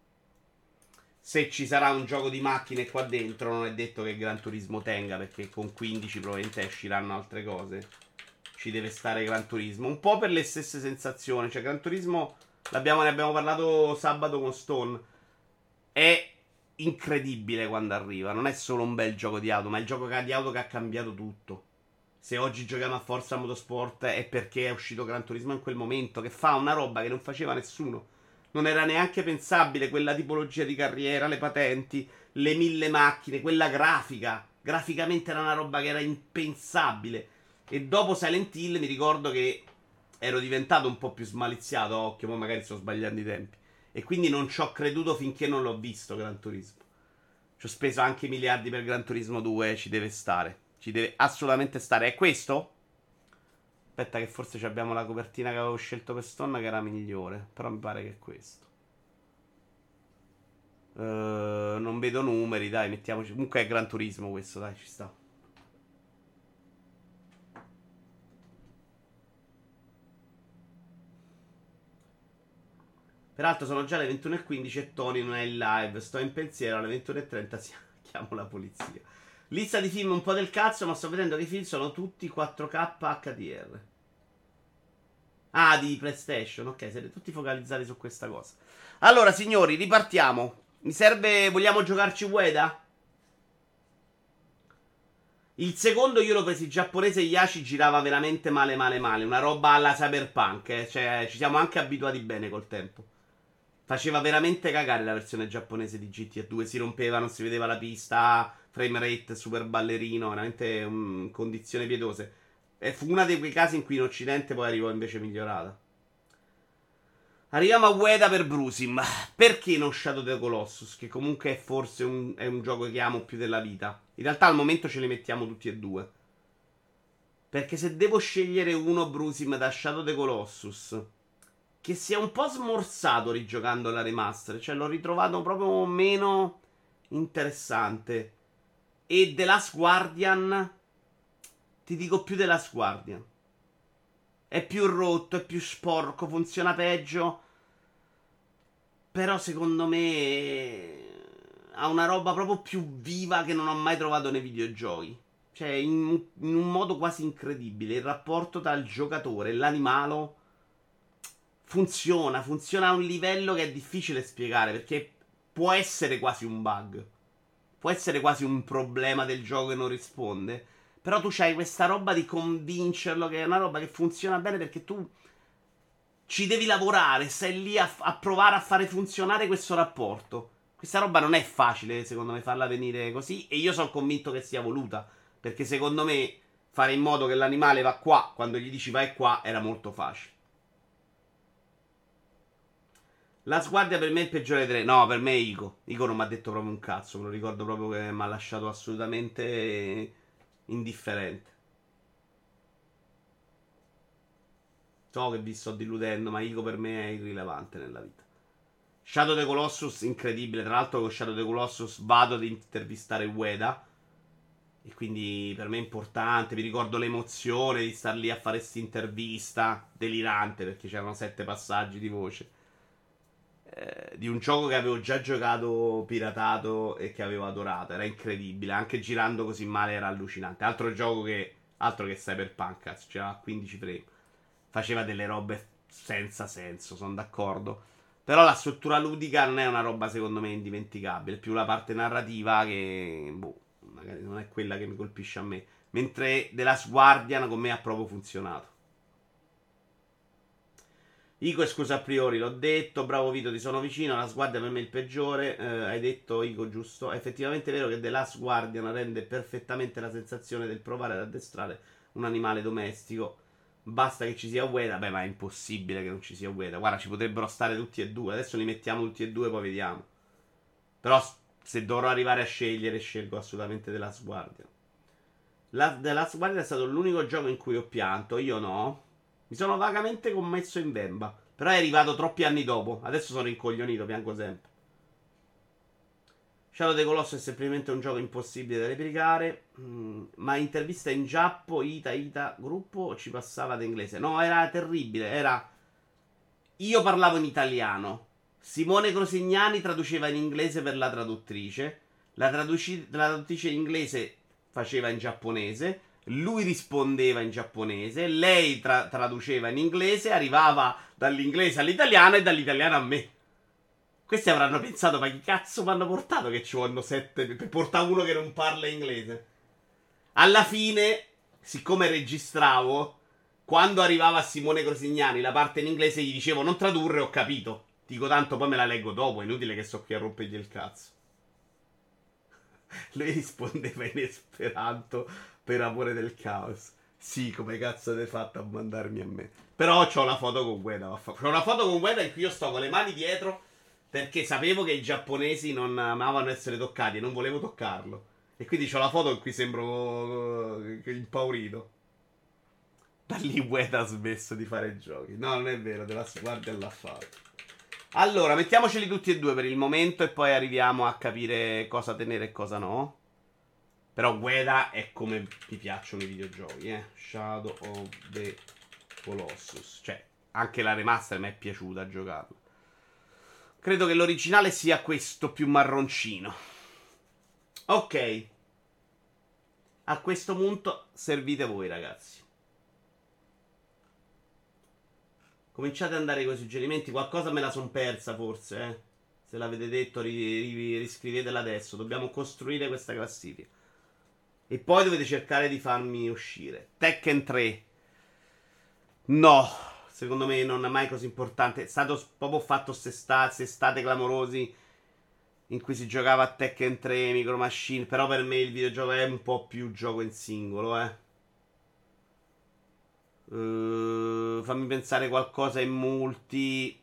Se ci sarà un gioco di macchine qua dentro, non è detto che Gran Turismo tenga, perché con quindici probabilmente usciranno altre cose. Ci deve stare Gran Turismo. Un po' per le stesse sensazioni. Cioè, Gran Turismo, l'abbiamo, ne abbiamo parlato sabato con Stone. È incredibile quando arriva. Non è solo un bel gioco di auto, ma è il gioco di auto che ha cambiato tutto. Se oggi giochiamo a Forza Motorsport è perché è uscito Gran Turismo in quel momento, che fa una roba che non faceva nessuno. Non era neanche pensabile quella tipologia di carriera, le patenti, le mille macchine, quella grafica. Graficamente era una roba che era impensabile. E dopo Silent Hill mi ricordo che ero diventato un po' più smaliziato. Occhio, ma magari sto sbagliando i tempi. E quindi non ci ho creduto finché non l'ho visto Gran Turismo. Ci ho speso anche miliardi per Gran Turismo due, ci deve stare. Ci deve assolutamente stare. È questo? Aspetta che forse abbiamo la copertina che avevo scelto per Stone che era migliore. Però mi pare che è questo. Uh, non vedo numeri, dai, mettiamoci. Comunque è Gran Turismo questo, dai, ci sta. Peraltro sono già le ventuno e quindici e Tony non è in live. Sto in pensiero, alle ventuno e trenta si chiamo la polizia. Lista di film un po' del cazzo, ma sto vedendo che i film sono tutti quattro K H D R. Ah, di PlayStation, ok, siete tutti focalizzati su questa cosa. Allora, signori, ripartiamo. Mi serve, vogliamo giocarci Ueda? Il secondo io l'ho preso in giapponese, Yashi girava veramente male male male, una roba alla Cyberpunk, eh. Cioè ci siamo anche abituati bene col tempo. Faceva veramente cagare la versione giapponese di G T A due, si rompeva, non si vedeva la pista, frame rate super ballerino, veramente um, condizioni pietose. E fu uno di quei casi in cui in Occidente poi arrivò invece migliorata. Arriviamo a Ueda per Brusim. Perché non Shadow of the Colossus? Che comunque è forse un, è un gioco che amo più della vita. In realtà al momento ce li mettiamo tutti e due. Perché se devo scegliere uno Brusim da Shadow of the Colossus, che si è un po' smorzato rigiocando la remaster, cioè l'ho ritrovato proprio meno interessante. E The Last Guardian, ti dico più The Last Guardian. È più rotto, è più sporco, funziona peggio. Però secondo me ha una roba proprio più viva che non ho mai trovato nei videogiochi. Cioè, in, in un modo quasi incredibile. Il rapporto tra il giocatore e l'animalo funziona. Funziona a un livello che è difficile spiegare. Perché può essere quasi un bug. Può essere quasi un problema del gioco che non risponde. Però tu c'hai questa roba di convincerlo che è una roba che funziona bene perché tu ci devi lavorare, stai lì a, a provare a fare funzionare questo rapporto. Questa roba non è facile, secondo me, farla venire così. E io sono convinto che sia voluta. Perché secondo me fare in modo che l'animale va qua, quando gli dici vai qua, era molto facile. La sguardia per me è il peggiore dei tre. No, per me è Ico. Ico non mi ha detto proprio un cazzo. Me lo ricordo proprio che mi ha lasciato assolutamente indifferente. so che vi sto diludendo, ma Ico per me è irrilevante nella vita. Shadow of the Colossus, incredibile. Tra l'altro con Shadow of the Colossus vado ad intervistare Ueda. E quindi per me è importante. Mi ricordo l'emozione di star lì a fare questa intervista. Delirante, perché c'erano sette passaggi di voce. Eh, di un gioco che avevo già giocato piratato e che avevo adorato. Era incredibile. Anche girando così male era allucinante. Altro gioco che... Altro che Cyberpunk, cazzo. C'era quindici frame. Faceva delle robe senza senso, sono d'accordo. Però la struttura ludica non è una roba secondo me indimenticabile. È più la parte narrativa che... Boh, magari non è quella che mi colpisce a me. Mentre The Last Guardian con me ha proprio funzionato. Ico, scusa a priori, l'ho detto. Bravo Vito, ti sono vicino. La Guardian per me è il peggiore. Eh, hai detto Ico, giusto? È effettivamente vero che The Last Guardian rende perfettamente la sensazione del provare ad addestrare un animale domestico. Basta che ci sia Ueda. Beh, ma è impossibile che non ci sia Ueda. Guarda, ci potrebbero stare tutti e due. Adesso li mettiamo tutti e due, poi vediamo. Però se dovrò arrivare a scegliere, scelgo assolutamente The Last Guardian. La, The Last Guardian è stato l'unico gioco in cui ho pianto. Io no. Mi sono vagamente commesso in bemba. Però è arrivato troppi anni dopo. Adesso sono incoglionito, piango sempre. Shadow of the Colossus è semplicemente un gioco impossibile da replicare. Mm, ma intervista in Giappo, Ita, Ita, gruppo, ci passava ad inglese. No, era terribile. Era... Io parlavo in italiano. Simone Crosignani traduceva in inglese per la traduttrice. La, traduci- la traduttrice in inglese faceva in giapponese. Lui rispondeva in giapponese. Lei tra- traduceva in inglese. Arrivava dall'inglese all'italiano e dall'italiano a me. Questi avranno pensato, ma chi cazzo mi hanno portato che ci vogliono sette per portare uno che non parla inglese? Alla fine, siccome registravo, quando arrivava a Simone Crosignani la parte in inglese gli dicevo non tradurre, ho capito. Dico tanto poi me la leggo dopo, è inutile che sto qui a rompergli il cazzo. Lui rispondeva in esperanto per amore del caos. Sì, come cazzo ti hai fatto a mandarmi a me? Però c'ho la foto con Ueda. C'ho una foto con Ueda in cui io sto con le mani dietro perché sapevo che i giapponesi non amavano essere toccati e non volevo toccarlo. E quindi c'ho la foto in cui sembro uh, impaurito. Da lì Ueda ha smesso di fare giochi. No, non è vero, te la guardi l'ha fatto. Allora, mettiamoceli tutti e due per il momento e poi arriviamo a capire cosa tenere e cosa no. Però Ueda è come mi piacciono i videogiochi, eh. Shadow of the Colossus. Cioè, anche la remaster mi è piaciuta a giocarlo. Credo che l'originale sia questo più marroncino. Ok. A questo punto servite voi, ragazzi. Cominciate ad andare con i suggerimenti. Qualcosa me la son persa, forse, eh. Se l'avete detto, ri- ri- riscrivetela adesso. Dobbiamo costruire questa classifica. E poi dovete cercare di farmi uscire. Tekken tre. No. Secondo me non è mai così importante. È stato proprio fatto quest'estate, estate clamorosi in cui si giocava a Tekken tre, Micro Machine. Però per me il videogioco è un po' più gioco in singolo, eh. Uh, fammi pensare qualcosa in multi.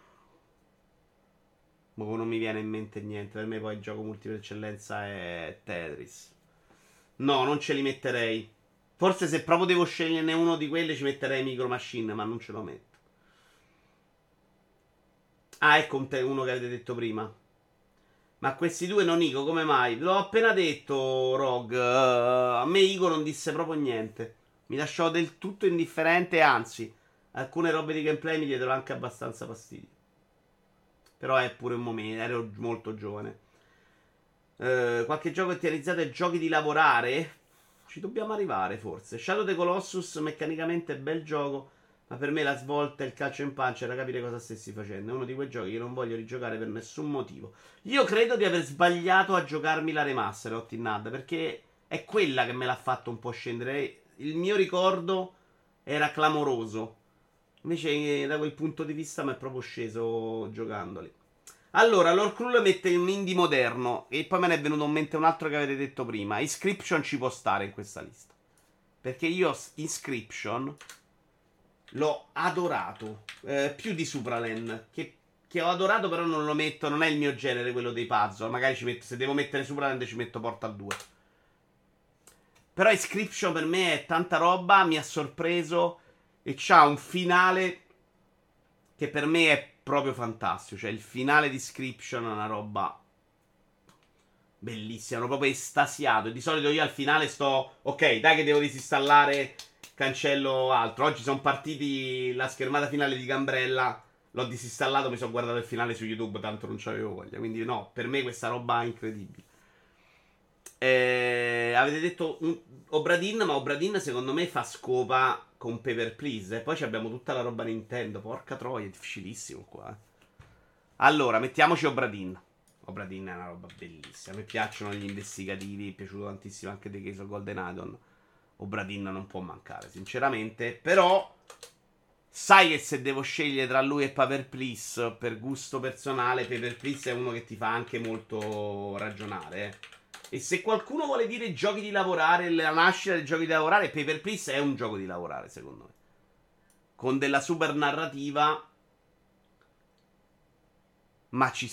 Ma non mi viene in mente niente. Per me poi il gioco multi per eccellenza è Tetris. No, non ce li metterei. Forse se proprio devo sceglierne uno di quelli ci metterei Micro Machine, ma non ce lo metto. Ah, ecco un te- uno che avete detto prima. Ma questi due non Ico, come mai? L'ho appena detto, Rog. Uh, a me Ico non disse proprio niente. Mi lasciò del tutto indifferente, anzi, alcune robe di gameplay mi diedero anche abbastanza fastidio. Però è pure un momento, ero molto giovane. Uh, qualche gioco ottimizzato ai giochi di lavorare? Ci dobbiamo arrivare, forse. Shadow of the Colossus, meccanicamente è bel gioco, ma per me la svolta e il calcio in pancia era capire cosa stessi facendo. È uno di quei giochi che non voglio rigiocare per nessun motivo. Io credo di aver sbagliato a giocarmi la remaster, Ottinad, perché è quella che me l'ha fatto un po' scendere. Il mio ricordo era clamoroso. Invece da quel punto di vista mi è proprio sceso giocandoli. Allora, Lord Krull mette un indie moderno. E poi me ne è venuto in mente un altro che avete detto prima. Inscription ci può stare in questa lista. Perché io Inscription l'ho adorato. Eh, più di Supraland. Che, che ho adorato, però non lo metto. Non è il mio genere quello dei puzzle. Magari ci metto. Se devo mettere Supraland ci metto Portal due. Però Inscription per me è tanta roba. Mi ha sorpreso. e c'ha un finale che per me è proprio fantastico. Cioè il finale di Scription è una roba bellissima, ero proprio estasiato. E di solito io al finale sto, ok, dai che devo disinstallare, cancello altro. Oggi sono partiti la schermata finale di Gambrella, l'ho disinstallato, mi sono guardato il finale su YouTube, tanto non c'avevo voglia. Quindi no, per me questa roba è incredibile. Eh, avete detto un, Obradin, ma Obradin secondo me fa scopa con Paper Please. E poi abbiamo tutta la roba Nintendo. Porca troia, è difficilissimo qua. eh. Allora, mettiamoci Obradin. Obradin è una roba bellissima. Mi piacciono gli investigativi. Mi è piaciuto tantissimo anche The Case of Golden Idol. Obradin non può mancare, sinceramente. Però, sai che se devo scegliere tra lui e Paper Please, per gusto personale, Paper Please è uno che ti fa anche molto ragionare. Eh. E se qualcuno vuole dire giochi di lavorare, la nascita dei giochi di lavorare, Paper Please è un gioco di lavorare, secondo me. Con della super narrativa. Ma ci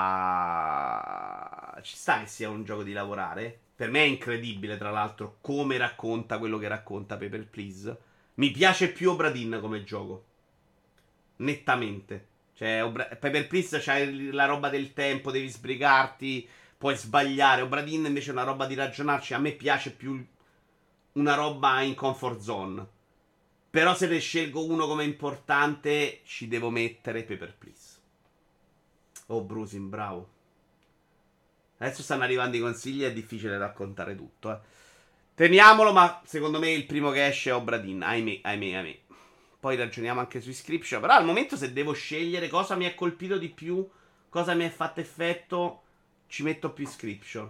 sta. Ci sta che sia un gioco di lavorare. Per me è incredibile, tra l'altro, come racconta quello che racconta Paper Please. Mi piace più Obradin come gioco. Nettamente. Cioè, Obra- Paper Please c'hai la roba del tempo, devi sbrigarti, puoi sbagliare. Obradin invece è una roba di ragionarci. A me piace più una roba in comfort zone. Però se ne scelgo uno come importante, ci devo mettere Paper Please. Oh, Brusin, bravo. Adesso stanno arrivando i consigli, è difficile raccontare tutto, eh. Teniamolo, ma secondo me il primo che esce è Obradin. Ahimè, ahimè, ahimè. Poi ragioniamo anche su Inscription. Però al momento se devo scegliere cosa mi ha colpito di più, cosa mi ha fatto effetto, ci metto più Inscription.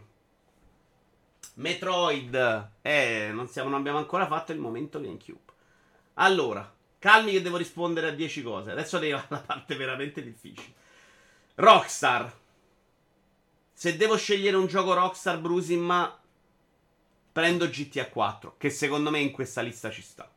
Metroid. Eh, non, siamo, non abbiamo ancora fatto il momento GameCube. Allora, calmi che devo rispondere a dieci cose. Adesso arriva la parte veramente difficile. Rockstar. Se devo scegliere un gioco Rockstar, Brusim, prendo G T A quattro, che secondo me in questa lista ci sta.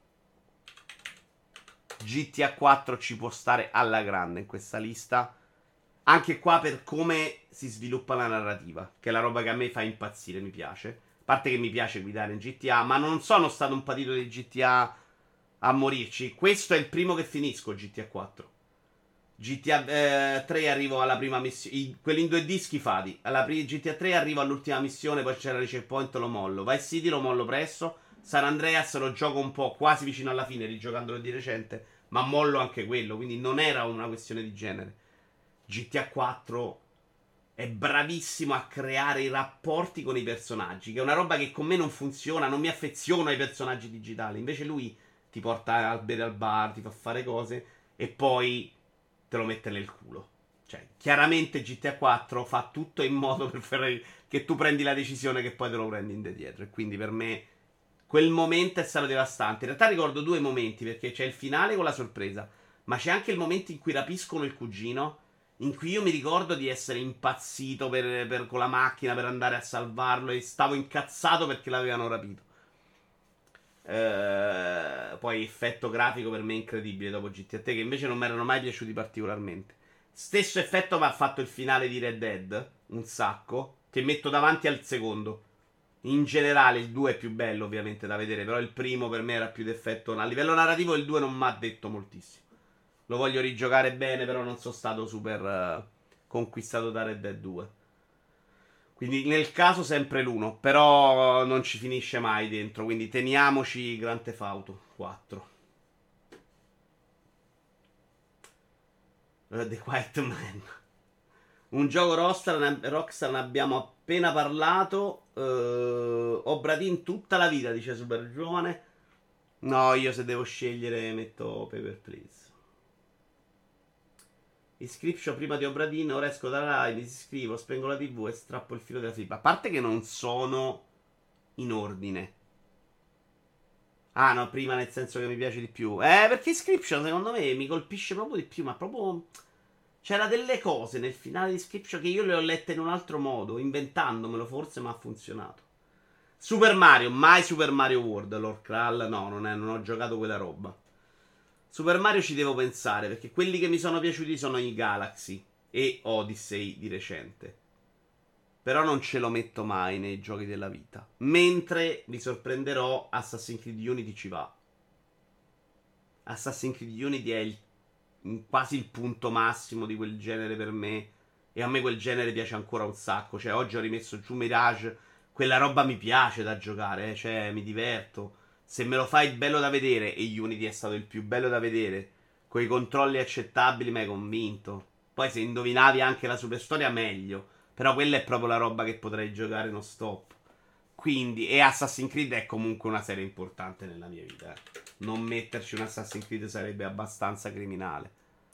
G T A quattro ci può stare alla grande in questa lista. Anche qua per come si sviluppa la narrativa, che è la roba che a me fa impazzire, mi piace. A parte che mi piace guidare in G T A, ma non sono stato un patito di G T A a morirci. Questo è il primo che finisco, G T A quattro. G T A eh, tre arrivo alla prima missione. Quelli in due D schifati. Alla pri- G T A tre arrivo all'ultima missione. Poi c'era il checkpoint, lo mollo. Vice City lo mollo presto. San Andreas lo gioco un po' quasi vicino alla fine, rigiocandolo di recente. Ma mollo anche quello. Quindi non era una questione di genere. G T A quattro è bravissimo a creare i rapporti con i personaggi. Che è una roba che con me non funziona. Non mi affeziono ai personaggi digitali. Invece lui ti porta a bere al bar, ti fa fare cose. E poi te lo mette nel culo. Cioè, chiaramente G T A quattro fa tutto in modo per fare che tu prendi la decisione che poi te lo prendi in dietro. E quindi per me quel momento è stato devastante. In realtà ricordo due momenti, perché c'è il finale con la sorpresa, ma c'è anche il momento in cui rapiscono il cugino, in cui io mi ricordo di essere impazzito per, per, con la macchina per andare a salvarlo e stavo incazzato perché l'avevano rapito. Uh, poi effetto grafico per me incredibile dopo G T A tre, che invece non mi erano mai piaciuti particolarmente. Stesso effetto mi ha fatto il finale di Red Dead, un sacco, che metto davanti al secondo. In generale il due è più bello ovviamente da vedere, però il primo per me era più d'effetto. A livello narrativo il due non mi ha detto moltissimo. Lo voglio rigiocare bene, però non sono stato super uh, conquistato da Red Dead due. Quindi nel caso sempre l'uno, però non ci finisce mai dentro, quindi teniamoci Grand Theft Auto quattro. Uh, The Quiet Man. Un gioco Rockstar, Rockstar ne abbiamo appena parlato. Uh, Obradin tutta la vita, dice Super Giovane. No, io se devo scegliere metto Paper Please. Iscription prima di Obradin, ora esco dalla live, mi iscrivo, spengo la tv e strappo il filo della fibra. A parte che non sono in ordine. Ah no, prima nel senso che mi piace di più. Eh, perché Inscription secondo me mi colpisce proprio di più, ma proprio. C'era delle cose nel finale di Inscription che io le ho lette in un altro modo, inventandomelo forse, ma ha funzionato. Super Mario, mai Super Mario World, Lord Krall, no, non, è, non ho giocato quella roba. Super Mario ci devo pensare, perché quelli che mi sono piaciuti sono i Galaxy e Odyssey di recente. Però non ce lo metto mai nei giochi della vita. Mentre, vi sorprenderò, Assassin's Creed Unity ci va. Assassin's Creed Unity è il, quasi il punto massimo di quel genere per me. E a me quel genere piace ancora un sacco. Cioè, oggi ho rimesso giù Mirage. Quella roba mi piace da giocare, eh. Cioè, mi diverto. Se me lo fai bello da vedere, e Unity è stato il più bello da vedere, coi controlli accettabili, mi hai convinto. Poi se indovinavi anche la superstoria, meglio. Però quella è proprio la roba che potrei giocare non stop. Quindi, e Assassin's Creed è comunque una serie importante nella mia vita. Eh. Non metterci un Assassin's Creed sarebbe abbastanza criminale.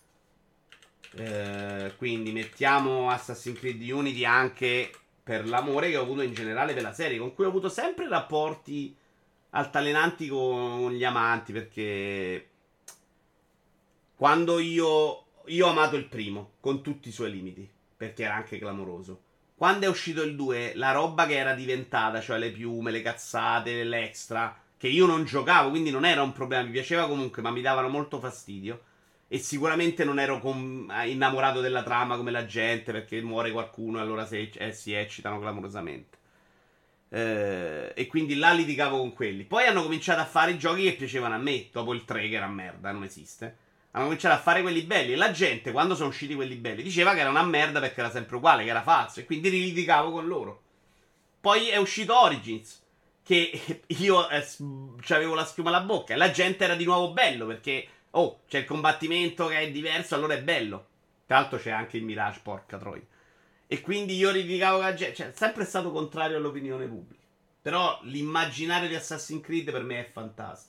Eh, quindi mettiamo Assassin's Creed Unity anche per l'amore che ho avuto in generale per la serie, con cui ho avuto sempre rapporti altalenanti con gli amanti, perché quando io io ho amato il primo con tutti i suoi limiti, perché era anche clamoroso. Quando è uscito il due, la roba che era diventata, cioè le piume, le cazzate, l'extra, che io non giocavo, quindi non era un problema, mi piaceva comunque, ma mi davano molto fastidio. E sicuramente non ero com- innamorato della trama come la gente, perché muore qualcuno e allora si, eh, si eccitano clamorosamente. Eh, e quindi là litigavo con quelli. Poi hanno cominciato a fare i giochi che piacevano a me, dopo il tre che era merda, non esiste. Hanno cominciato a fare quelli belli e la gente, quando sono usciti quelli belli, diceva che era una merda perché era sempre uguale, che era falso. E quindi litigavo con loro. Poi è uscito Origins, che io eh, avevo la schiuma alla bocca e la gente era di nuovo bello perché, oh, c'è il combattimento che è diverso, allora è bello. Tra l'altro c'è anche il Mirage, porca troia. E quindi io litigavo con la gente, cioè, è sempre stato contrario all'opinione pubblica. Però l'immaginario di Assassin's Creed per me è fantastico.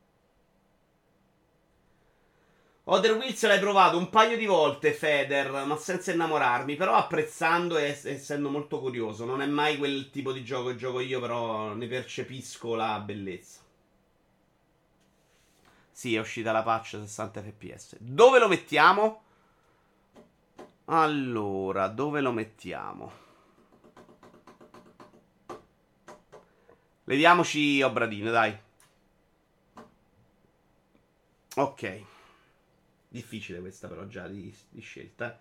Other Wheels l'hai provato un paio di volte, Feder, ma senza innamorarmi, però apprezzando e essendo molto curioso. Non è mai quel tipo di gioco che gioco io, però ne percepisco la bellezza. Sì, è uscita la patch sessanta F P S. Dove lo mettiamo? Allora, dove lo mettiamo? Leviamoci Obradino, dai. Ok. Difficile questa però già di, di scelta.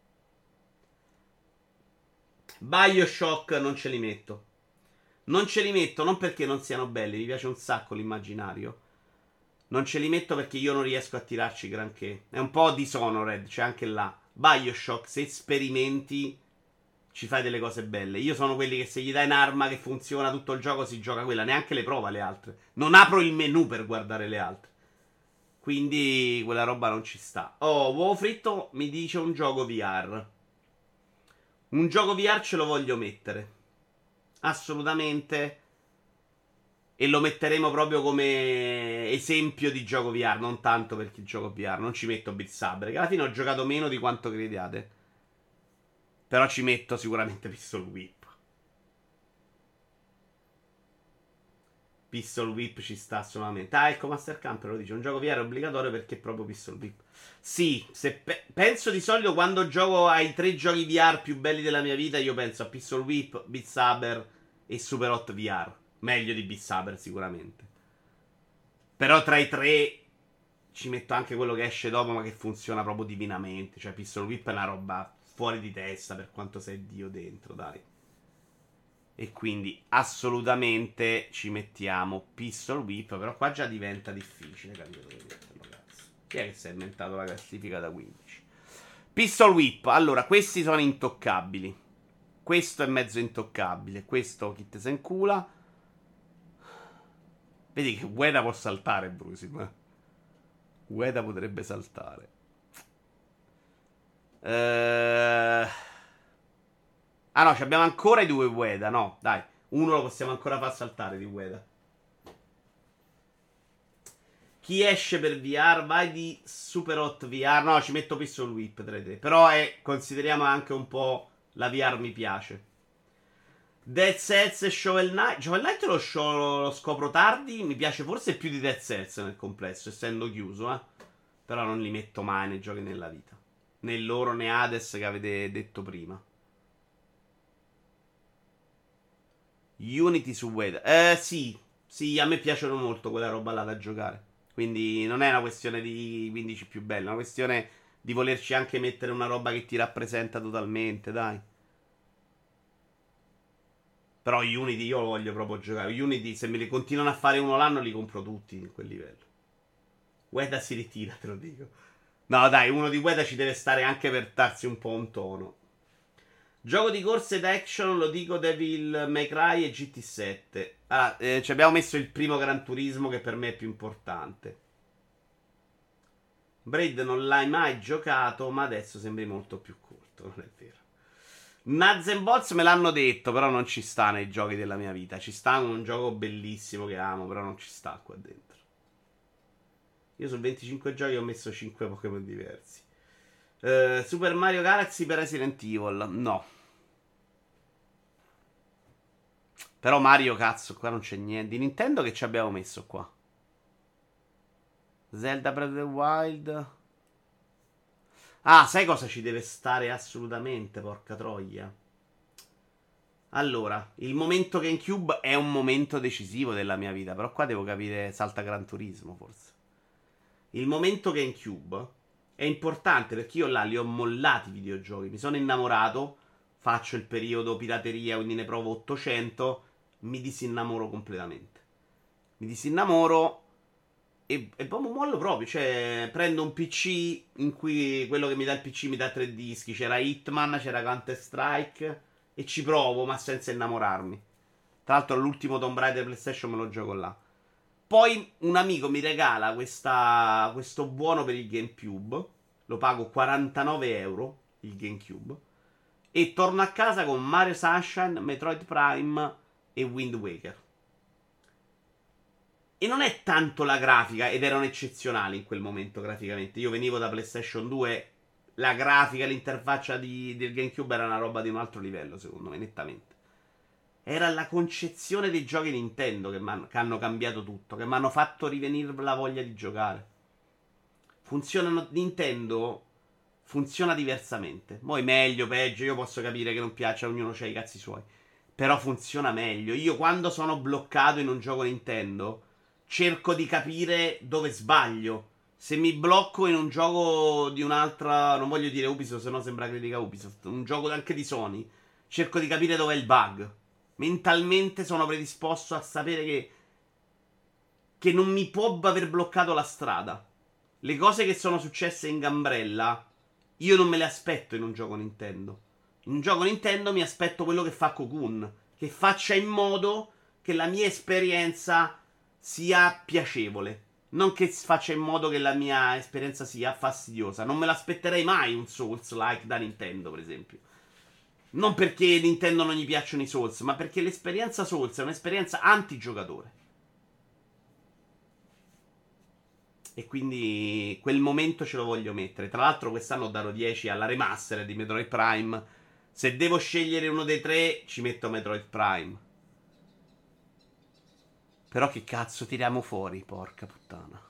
BioShock non ce li metto. Non ce li metto non perché non siano belli, mi piace un sacco l'immaginario. Non ce li metto perché io non riesco a tirarci granché. È un po' Dishonored, c'è anche là. BioShock, se sperimenti, ci fai delle cose belle. Io sono quelli che se gli dai un'arma che funziona tutto il gioco, si gioca quella. Neanche le prova le altre. Non apro il menu per guardare le altre. Quindi quella roba non ci sta. Oh, Uovo Fritto mi dice un gioco V R. Un gioco V R ce lo voglio mettere. Assolutamente. E lo metteremo proprio come esempio di gioco V R. Non tanto perché il gioco V R. Non ci metto Beat Saber, che alla fine ho giocato meno di quanto crediate. Però ci metto sicuramente Pistol Whip. Pistol Whip ci sta assolutamente. Ah, ecco, Master Camper lo dice. Un gioco V R obbligatorio perché è proprio Pistol Whip. Sì, se pe- penso di solito quando gioco ai tre giochi V R più belli della mia vita, io penso a Pistol Whip, Beat Saber e Super Hot V R. Meglio di Beat Saber sicuramente. Però tra i tre ci metto anche quello che esce dopo, ma che funziona proprio divinamente. Cioè, Pistol Whip è una roba fuori di testa per quanto sei Dio dentro, dai. E quindi assolutamente ci mettiamo Pistol Whip. Però qua già diventa difficile capire dove metterlo, cazzo. Chi è che si è inventato la classifica da quindici? Pistol Whip. Allora, questi sono intoccabili. Questo è mezzo intoccabile. Questo chi te se incula. Vedi che Ueda può saltare, Brusim. Ueda potrebbe saltare. Eh... Ah no, abbiamo ancora i due Ueda. No, dai. Uno lo possiamo ancora far saltare di Ueda. Chi esce per V R? Vai di Super Hot V R. No, ci metto Pistol Whip tra i tre. Però è, consideriamo anche un po' la V R mi piace. Dead Cells e Shovel Knight. Shovel Knight lo, scio- lo scopro tardi. Mi piace forse più di Dead Cells nel complesso, essendo chiuso, eh. Però non li metto mai nei giochi nella vita. Né loro né Hades che avete detto prima. Unity su Weda. Eh sì, sì, a me piacciono molto quella roba là da giocare. Quindi non è una questione di quindici più bella, è una questione di volerci anche mettere una roba che ti rappresenta totalmente, dai. Però Unity io lo voglio proprio giocare. Unity, se me li continuano a fare uno l'anno, li compro tutti in quel livello. Ueda si ritira, te lo dico. No, dai, uno di Ueda ci deve stare anche per darsi un po' un tono. Gioco di corse d'action, lo dico Devil May Cry e G T sette. Ah, eh, ci abbiamo messo il primo Gran Turismo che per me è più importante. Braid non l'hai mai giocato, ma adesso sembri molto più corto, non è vero. Nuts and Bolts me l'hanno detto, però non ci sta nei giochi della mia vita. Ci sta un gioco bellissimo che amo, però non ci sta qua dentro. Io su venticinque giochi ho messo cinque Pokémon diversi. Uh, Super Mario Galaxy per Resident Evil, no. Però Mario, cazzo, qua non c'è niente. Di Nintendo che ci abbiamo messo qua? Zelda Breath of the Wild. Ah, sai cosa ci deve stare assolutamente, porca troia? Allora, il momento GameCube è un momento decisivo della mia vita, però qua devo capire, salta Gran Turismo forse. Il momento GameCube è importante perché io là li ho mollati i videogiochi, mi sono innamorato, faccio il periodo pirateria, quindi ne provo ottocento, mi disinnamoro completamente. Mi disinnamoro e, e poi mi mollo proprio, cioè prendo un P C in cui quello che mi dà il P C mi dà tre dischi, c'era Hitman, c'era Counter Strike e ci provo ma senza innamorarmi. Tra l'altro l'ultimo Tomb Raider PlayStation me lo gioco là. Poi un amico mi regala questa, questo buono per il GameCube, lo pago quarantanove euro il GameCube, e torno a casa con Mario Sunshine, Metroid Prime e Wind Waker. E non è tanto la grafica, ed erano eccezionali in quel momento graficamente. Io venivo da PlayStation due, la grafica, l'interfaccia di, del GameCube era una roba di un altro livello, secondo me, nettamente. Era la concezione dei giochi Nintendo che, che hanno cambiato tutto, che mi hanno fatto rivenire la voglia di giocare. Funzionano, Nintendo funziona diversamente. Poi meglio, peggio, io posso capire che non piace, ognuno c'ha i cazzi suoi. Però funziona meglio. Io quando sono bloccato in un gioco Nintendo cerco di capire dove sbaglio. Se mi blocco in un gioco di un'altra, non voglio dire Ubisoft, se no sembra critica Ubisoft, un gioco anche di Sony, cerco di capire dov'è il bug. Mentalmente sono predisposto a sapere che che non mi può aver bloccato la strada. Le cose che sono successe in Gambrella io non me le aspetto in un gioco Nintendo. In un gioco Nintendo mi aspetto quello che fa Cocoon, che faccia in modo che la mia esperienza sia piacevole, non che faccia in modo che la mia esperienza sia fastidiosa. Non me l'aspetterei mai un Souls-like da Nintendo, per esempio. Non perché Nintendo non gli piacciono i Souls, ma perché l'esperienza Souls è un'esperienza anti-giocatore. E quindi quel momento ce lo voglio mettere. Tra l'altro quest'anno darò dieci alla remaster di Metroid Prime. Se devo scegliere uno dei tre, ci metto Metroid Prime. Però che cazzo tiriamo fuori, porca puttana.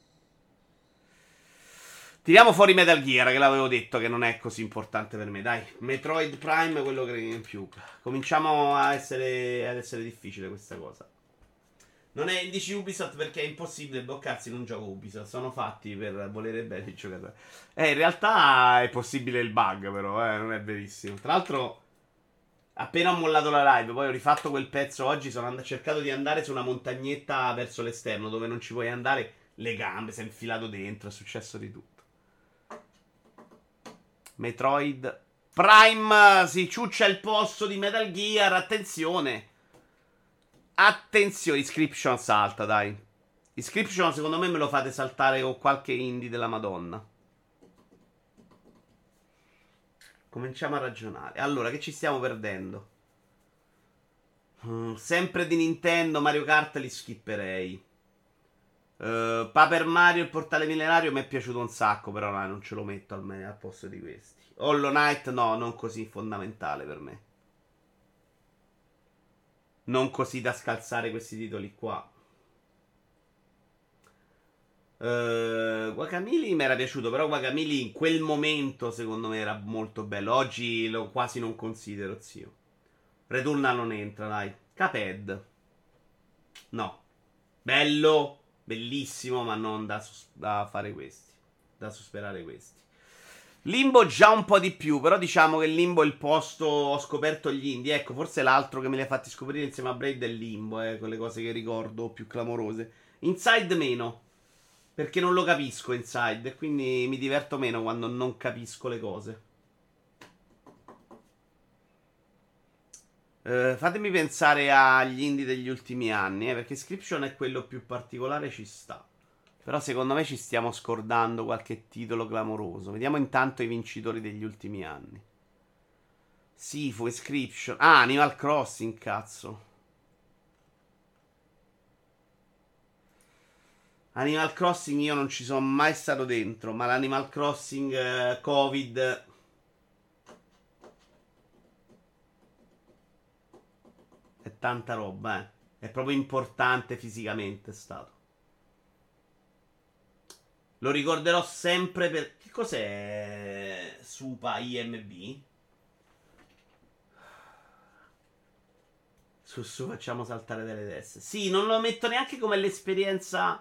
Tiriamo fuori Metal Gear, che l'avevo detto che non è così importante per me. Dai, Metroid Prime è quello che in più. Cominciamo a essere, ad essere difficile questa cosa. Non è indici Ubisoft perché è impossibile bloccarsi in un gioco Ubisoft. Sono fatti per volere bene il giocatore. Eh, in realtà è possibile il bug, però, eh, non è verissimo. Tra l'altro, appena ho mollato la live, poi ho rifatto quel pezzo oggi. Sono and- cercato di andare su una montagnetta verso l'esterno dove non ci puoi andare. Le gambe, si è infilato dentro, è successo di tutto. Metroid Prime si ciuccia il posto di Metal Gear. Attenzione. Attenzione. Inscription salta, dai. Inscription secondo me me lo fate saltare con qualche indie della Madonna. Cominciamo a ragionare. Allora, che ci stiamo perdendo? Hmm, sempre di Nintendo, Mario Kart li skipperei. Uh, Paper Mario, il portale millenario mi è piaciuto un sacco, però no, non ce lo metto al, me- al posto di questi. Hollow Knight no, non così fondamentale per me. Non così da scalzare questi titoli qua. Uh, Guacamole mi era piaciuto, però Guacamole in quel momento secondo me era molto bello. Oggi lo quasi non considero, zio. Returnal non entra, dai. Cuphead. No. Bello, bellissimo, ma non da, sus- da fare questi. Da superare questi. Limbo già un po' di più, però diciamo che Limbo è il posto. Ho scoperto gli indie. Ecco, forse l'altro che me li ha fatti scoprire insieme a Braid è Limbo, eh, con le cose che ricordo più clamorose. Inside meno. Perché non lo capisco Inside, e quindi mi diverto meno quando non capisco le cose. Eh, fatemi pensare agli indie degli ultimi anni, eh, perché Scription è quello più particolare, ci sta. Però secondo me ci stiamo scordando qualche titolo clamoroso. Vediamo intanto i vincitori degli ultimi anni. Sifu, Inscription. Ah, Animal Crossing, cazzo. Animal Crossing io non ci sono mai stato dentro, ma l'Animal Crossing eh, Covid è tanta roba, eh. È proprio importante fisicamente è stato. Lo ricorderò sempre per... Che cos'è Supa I M B? Su, su, facciamo saltare delle teste. Sì, non lo metto neanche come l'esperienza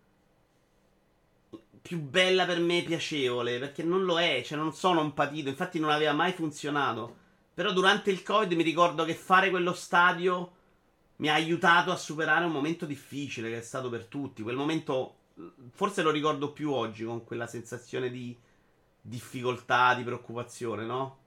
più bella per me, piacevole, perché non lo è, cioè non sono un patito, infatti non aveva mai funzionato. Però durante il Covid mi ricordo che fare quello stadio mi ha aiutato a superare un momento difficile che è stato per tutti. Quel momento forse lo ricordo più oggi con quella sensazione di difficoltà, di preoccupazione, no?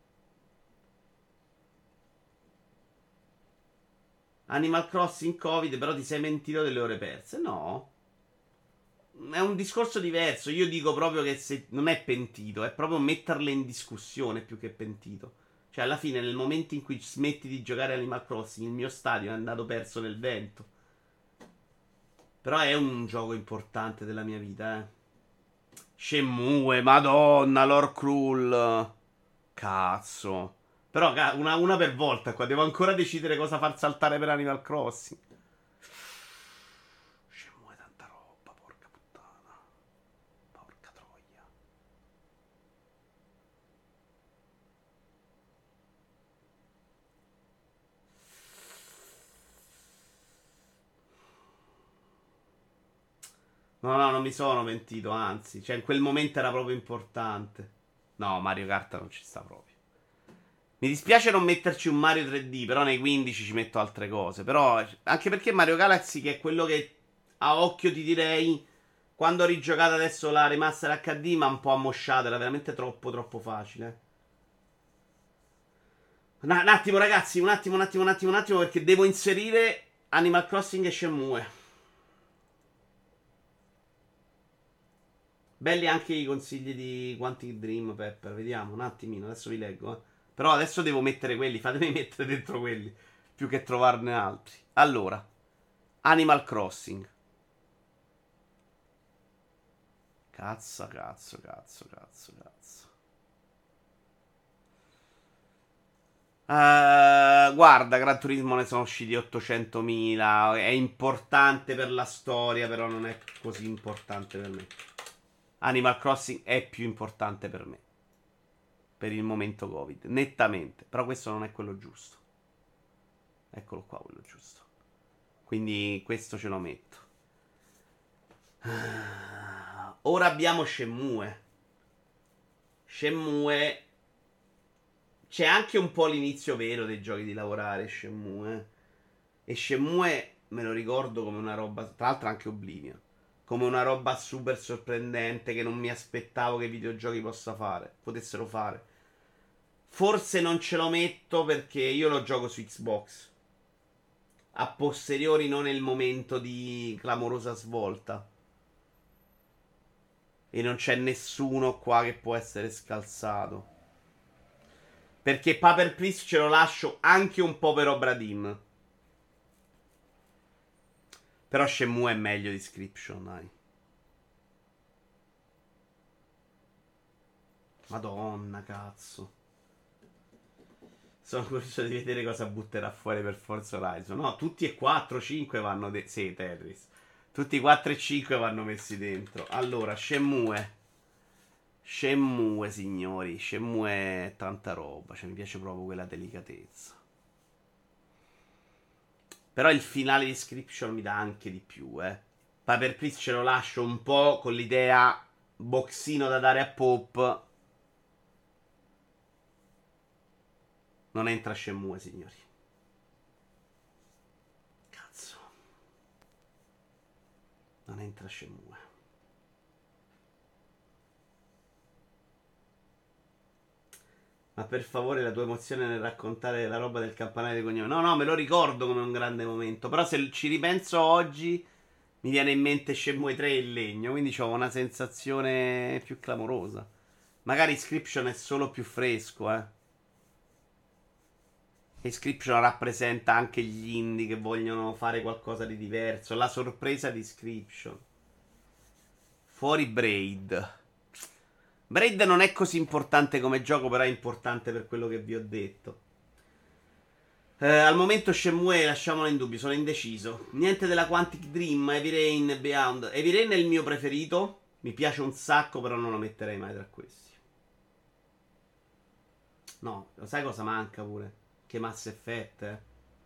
Animal Crossing Covid, però ti sei mentito delle ore perse. No, è un discorso diverso. Io dico proprio che se non è pentito, è proprio metterle in discussione più che pentito. Cioè, alla fine, nel momento in cui smetti di giocare Animal Crossing, il mio stadio è andato perso nel vento. Però è un gioco importante della mia vita, eh. Shenmue, Madonna, Lord Cruel. Cazzo. Però ca- una, una per volta qua. Devo ancora decidere cosa far saltare per Animal Crossing. Shenmue è tanta roba, porca puttana. Porca troia. No, no, non mi sono pentito, anzi. Cioè, in quel momento era proprio importante. No, Mario Kart non ci sta proprio. Mi dispiace non metterci un Mario tre D, però nei quindici ci metto altre cose. Però, anche perché Mario Galaxy, che è quello che a occhio ti direi, quando ho rigiocato adesso la remaster H D, mi ha un po' ammosciato, era veramente troppo, troppo facile. Un, un attimo, ragazzi, un attimo, un attimo, un attimo, un attimo, perché devo inserire Animal Crossing e Shenmue. Belli anche i consigli di Quantic Dream, Pepper. Vediamo un attimino, adesso vi leggo. Eh. Però adesso devo mettere quelli, fatemi mettere dentro quelli, più che trovarne altri. Allora, Animal Crossing. Cazzo, cazzo, cazzo, cazzo, cazzo. Uh, guarda, Gran Turismo ne sono usciti ottocentomila. È importante per la storia, però non è così importante per me. Animal Crossing è più importante per me. Per il momento Covid, nettamente. Però questo non è quello giusto. Eccolo qua, quello giusto. Quindi questo ce lo metto. Ah, ora abbiamo Shenmue. Shenmue. C'è anche un po' l'inizio vero dei giochi di lavorare, Shenmue. E Shenmue me lo ricordo come una roba. Tra l'altro anche Oblivion. Come una roba super sorprendente che non mi aspettavo che i videogiochi possa fare, potessero fare. Forse non ce lo metto perché io lo gioco su Xbox. A posteriori, non nel momento di clamorosa svolta. E non c'è nessuno qua che può essere scalzato. Perché Paper Please ce lo lascio anche un po' per Obradim. Però Shenmue è meglio di Scription, dai. Madonna, cazzo. Sono curioso di vedere cosa butterà fuori per Forza Horizon. No, tutti e quattro, cinque vanno... De- sì, Tetris. Tutti quattro e cinque vanno messi dentro. Allora, Shenmue. Shenmue, signori. Shenmue è tanta roba. Cioè, mi piace proprio quella delicatezza. Però il finale di Scription mi dà anche di più, eh. Paper Please ce lo lascio un po' con l'idea boxino da dare a Pop. Non entra Shenmue, signori. Cazzo. Non entra Shenmue. Ma per favore la tua emozione nel raccontare la roba del campanario di cognome. No, no, me lo ricordo come un grande momento. Però se ci ripenso oggi mi viene in mente Shenmue tre e il legno. Quindi ho una sensazione più clamorosa. Magari Inscription è solo più fresco, eh. Inscription rappresenta anche gli indie che vogliono fare qualcosa di diverso. La sorpresa di Inscription. Fuori Braid. Braid non è così importante come gioco, però è importante per quello che vi ho detto. Eh, al momento Shenmue lasciamolo in dubbio, sono indeciso. Niente della Quantic Dream, Heavy Rain, Beyond. Heavy Rain è il mio preferito. Mi piace un sacco, però non lo metterei mai tra questi. No, lo sai cosa manca pure? Che Mass Effect, eh.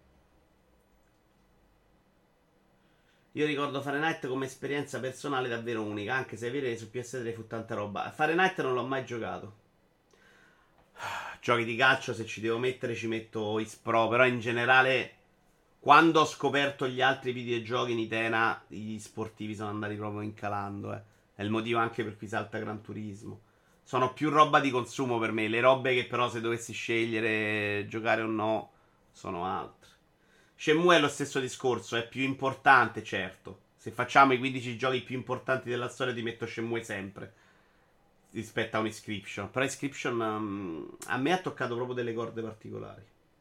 Io ricordo Fahrenheit come esperienza personale davvero unica, anche se è vero che su P S tre fu tanta roba. Fahrenheit non l'ho mai giocato. Giochi di calcio, se ci devo mettere ci metto X Pro, però in generale quando ho scoperto gli altri videogiochi in Itena, gli sportivi sono andati proprio incalando, eh. È il motivo anche per cui salta Gran Turismo. Sono più roba di consumo per me, le robe che però se dovessi scegliere giocare o no sono altre. Shenmue è lo stesso discorso, è più importante, certo. Se facciamo i quindici giochi più importanti della storia ti metto Shenmue sempre rispetto a un Inscription. Però Inscription um, a me ha toccato proprio delle corde particolari.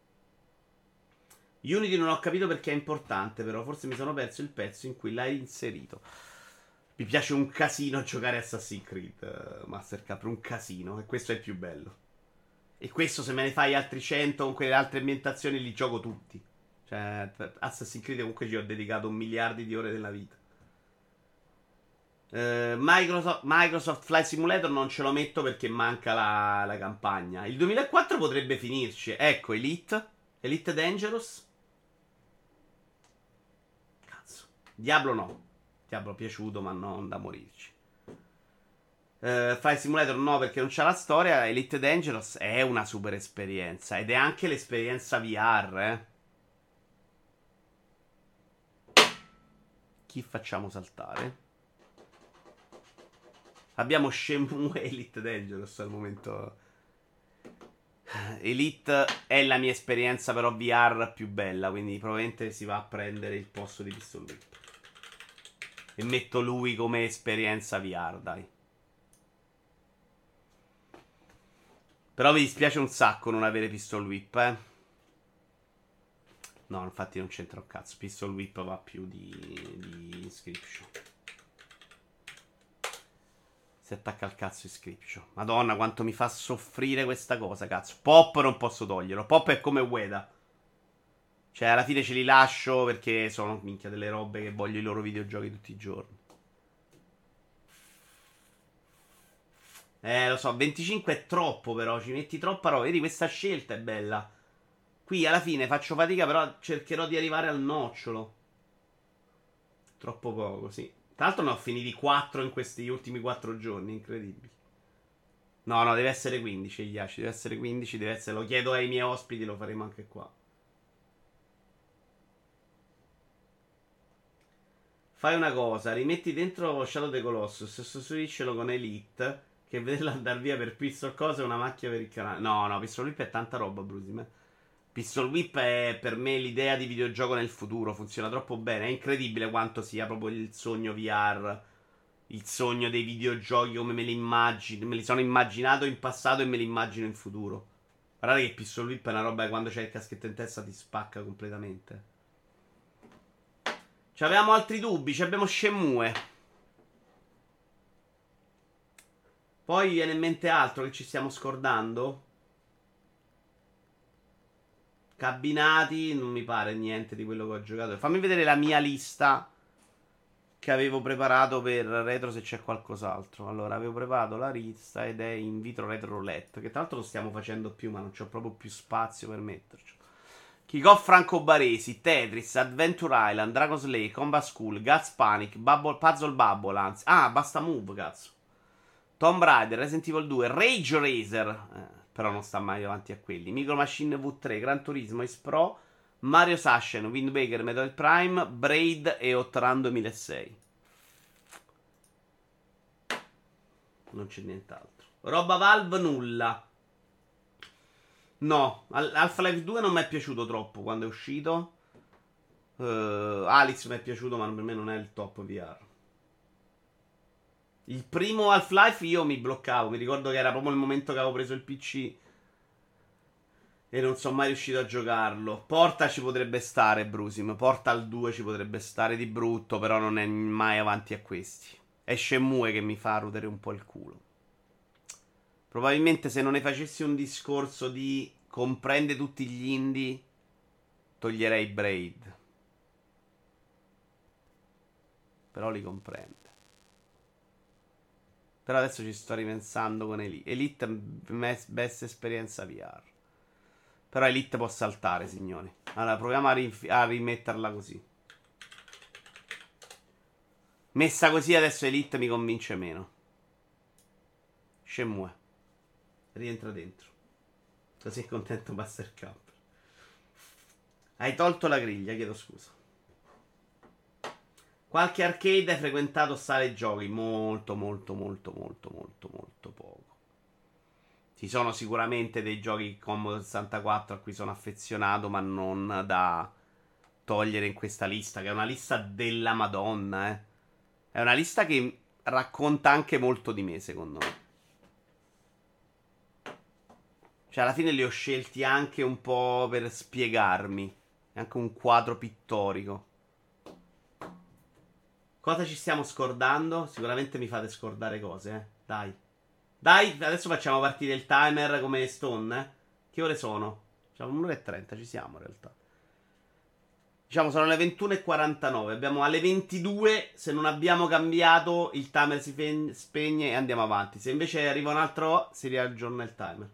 Unity non ho capito perché è importante, però forse mi sono perso il pezzo in cui l'hai inserito. Mi piace un casino giocare Assassin's Creed, uh, Mastercard, un casino, e questo è il più bello. E questo se me ne fai altri cento con quelle altre ambientazioni li gioco tutti. Cioè, Assassin's Creed comunque ci ho dedicato miliardi di ore della vita. Uh, Microsoft, Microsoft Flight Simulator non ce lo metto perché manca la, la campagna. Il duemilaquattro potrebbe finirci. Ecco, Elite. Elite Dangerous. Cazzo. Diablo no. Diablo piaciuto, ma non da morirci. Uh, Flight Simulator no, perché non c'ha la storia. Elite Dangerous è una super esperienza. Ed è anche l'esperienza V R, eh. Chi facciamo saltare? Abbiamo Shenmue Elite Dangerous al momento. Elite è la mia esperienza però V R più bella, quindi probabilmente si va a prendere il posto di Pistol Whip. E metto lui come esperienza V R, dai. Però mi dispiace un sacco non avere Pistol Whip, eh. No, infatti non c'entra un cazzo. Pistol Whip va più di, di Inscription. Si attacca al cazzo Inscription. Madonna, quanto mi fa soffrire questa cosa, cazzo. Pop non posso toglierlo. Pop è come Ueda. Cioè, alla fine ce li lascio perché sono, minchia, delle robe che voglio i loro videogiochi tutti i giorni. Eh, lo so, venticinque è troppo però, ci metti troppa roba. Vedi, questa scelta è bella. Qui alla fine faccio fatica, però cercherò di arrivare al nocciolo. Troppo poco, sì. Tra l'altro ne ho finiti quattro in questi ultimi quattro giorni, incredibile. No, no, deve essere quindici, Iaci, deve essere quindici, deve essere... Lo chiedo ai miei ospiti, lo faremo anche qua. Fai una cosa, rimetti dentro Shadow of the Colossus e sostituiscelo con Elite, che vederla andare via per Pistol Cosa è una macchia per il canale. No, no, Pistol Whip è tanta roba, Brusim. Pistol Whip è per me l'idea di videogioco nel futuro, funziona troppo bene, è incredibile quanto sia proprio il sogno V R, il sogno dei videogiochi come me li immagino, me li sono immaginato in passato e me li immagino in futuro. Guardate che Pistol Whip è una roba che quando c'è il caschetto in testa ti spacca completamente. Ci avevamo altri dubbi, ci abbiamo Shenmue. Poi viene in mente altro che ci stiamo scordando? Cabinati, non mi pare niente di quello che ho giocato. Fammi vedere la mia lista che avevo preparato per retro se c'è qualcos'altro. Allora, avevo preparato la lista ed è in vitro retro roulette, che tra l'altro lo stiamo facendo più, ma non c'ho proprio più spazio per metterci. Kickoff Franco Baresi, Tetris, Adventure Island, Dragon's Lake, Combat School, Guts Panic, Bubble, Puzzle Bubble, anzi. Ah, basta move, cazzo. Tomb Raider, Resident Evil due, Rage Racer, eh, però non sta mai davanti a quelli. Micro Machine V tre, Gran Turismo, X Pro, Mario Sunshine, Wind Waker, Metroid Prime, Braid e Outrun duemilasei. Non c'è nient'altro. Roba Valve nulla. No, Al- Half-Life due non mi è piaciuto troppo quando è uscito. Uh, Alex mi è piaciuto, ma per me non è il top V R. Il primo Half-Life io mi bloccavo. Mi ricordo che era proprio il momento che avevo preso il P C e non sono mai riuscito a giocarlo. Porta ci potrebbe stare, Brusim. Portal due ci potrebbe stare di brutto, però non è mai avanti a questi. È Shenmue che mi fa rodere un po' il culo. Probabilmente se non ne facessi un discorso di comprende tutti gli indie, toglierei Braid. Però li comprende. Però adesso ci sto ripensando con Elite. Elite è best esperienza V R. Però Elite può saltare, signori. Allora, proviamo a, ri- a rimetterla così. Messa così adesso Elite mi convince meno. Shenmue. Rientra dentro. Così è contento Master Camp. Hai tolto la griglia, chiedo scusa. Qualche arcade hai frequentato sale giochi? Molto, molto, molto, molto, molto, molto poco. Ci sono sicuramente dei giochi Commodore sessantaquattro a cui sono affezionato, ma non da togliere in questa lista, che è una lista della Madonna, eh. È una lista che racconta anche molto di me, secondo me. Cioè, alla fine li ho scelti anche un po' per spiegarmi. È anche un quadro pittorico. Cosa ci stiamo scordando? Sicuramente mi fate scordare cose, eh. Dai. Dai, adesso facciamo partire il timer come Stone, eh. Che ore sono? Diciamo un'ora e trenta, ci siamo in realtà. Diciamo sono le ventuno e quarantanove. Abbiamo alle ventidue. Se non abbiamo cambiato, il timer si fe- spegne e andiamo avanti. Se invece arriva un altro, si riaggiorna il timer.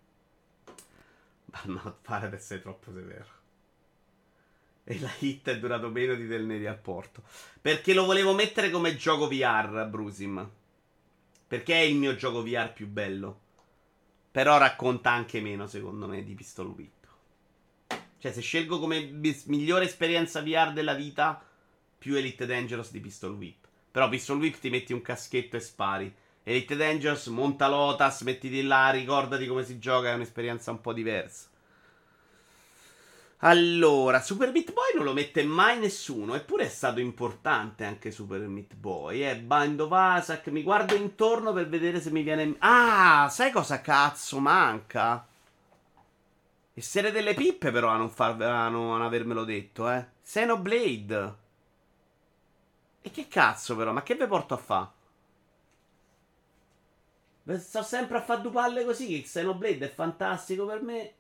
Ma no, pare per essere troppo severo. E la hit è durato meno di Del Neri al Porto. Perché lo volevo mettere come gioco V R, Brusim. Perché è il mio gioco V R più bello. Però racconta anche meno, secondo me, di Pistol Whip. Cioè, se scelgo come bis- migliore esperienza V R della vita, più Elite Dangerous di Pistol Whip. Però Pistol Whip ti metti un caschetto e spari. Elite Dangerous, monta Lotus, mettiti là, ricordati come si gioca, è un'esperienza un po' diversa. Allora, Super Meat Boy non lo mette mai nessuno, eppure è stato importante anche Super Meat Boy. Eh, Bind of Isaac, mi guardo intorno per vedere se mi viene... Ah, sai cosa cazzo manca? Essere delle pippe però a non, far... a non avermelo detto, eh. Xenoblade. E che cazzo però, ma che ve porto a fa? Sto sempre a fare due palle così, che Xenoblade è fantastico per me.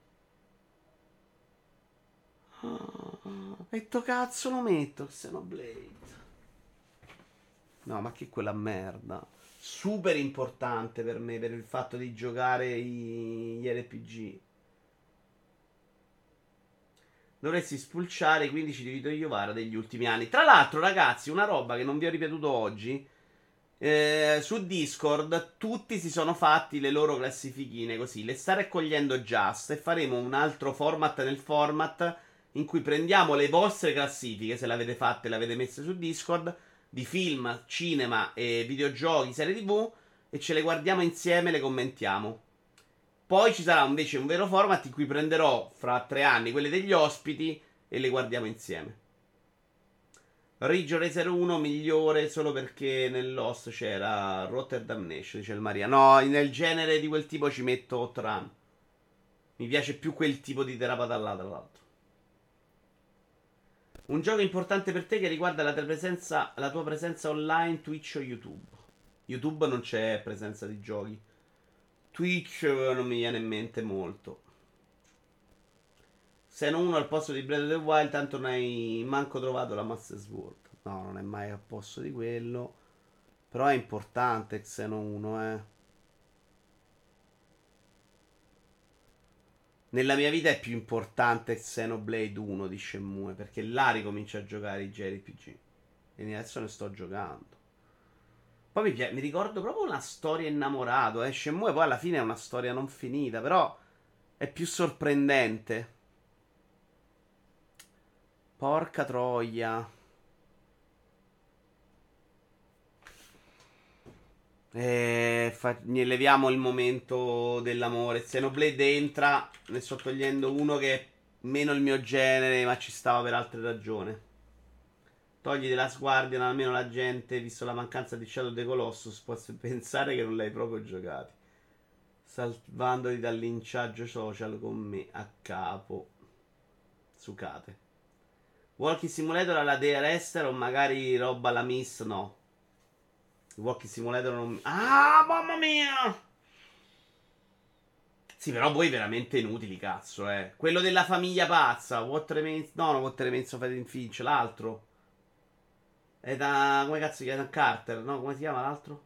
Ah, e to cazzo lo metto Xenoblade. No, ma che quella merda. Super importante per me, per il fatto di giocare i- gli R P G. Dovresti spulciare i quindici di Vito Iovara degli ultimi anni. Tra l'altro, ragazzi, una roba che non vi ho ripetuto oggi. Eh, su Discord tutti si sono fatti le loro classifichine così. Le sta raccogliendo Just e faremo un altro format nel format in cui prendiamo le vostre classifiche, se le avete fatte e le avete messe su Discord, di film, cinema e videogiochi, serie T V e ce le guardiamo insieme e le commentiamo. Poi ci sarà invece un vero format in cui prenderò fra tre anni quelle degli ospiti e le guardiamo insieme. Ridge Racer uno migliore solo perché nell'host c'era Rotterdam Nation, dice il Maria. No, nel genere di quel tipo ci metto Hot Run. Mi piace più quel tipo di terapatalla, tra l'altro. Un gioco importante per te che riguarda la, presenza, la tua presenza online, Twitch o YouTube. YouTube non c'è presenza di giochi. Twitch eh, non mi viene in mente molto. Se non uno al posto di Breath of the Wild, tanto non hai manco trovato la Master Sword. No, non è mai al posto di quello. Però è importante Xeno uno, eh. Nella mia vita è più importante Xenoblade uno di Shenmue, perché là ricomincio a giocare i J R P G. E adesso ne sto giocando. Poi mi, pi- mi ricordo proprio una storia innamorato, eh. Shenmue poi alla fine è una storia non finita, però è più sorprendente. Porca troia. E fa- ne leviamo il momento dell'amore. Xenoblade entra, ne sto togliendo uno che è meno il mio genere, ma ci stava per altre ragioni. Togli della Guardian, almeno la gente, visto la mancanza di Shadow of the Colossus, può pensare che non l'hai proprio giocato. Salvandoti dal linciaggio social con me a capo. Sucate. Walking Simulator alla D R S o magari roba alla Miss? No. Il Walking Simulator non... Ah, mamma mia! Sì, però voi veramente inutili, cazzo, eh. Quello della famiglia pazza. What Remains... No, no, What Remains of Edith Finch. L'altro. È da... Come cazzo si chiama? Carter, no? Come si chiama l'altro?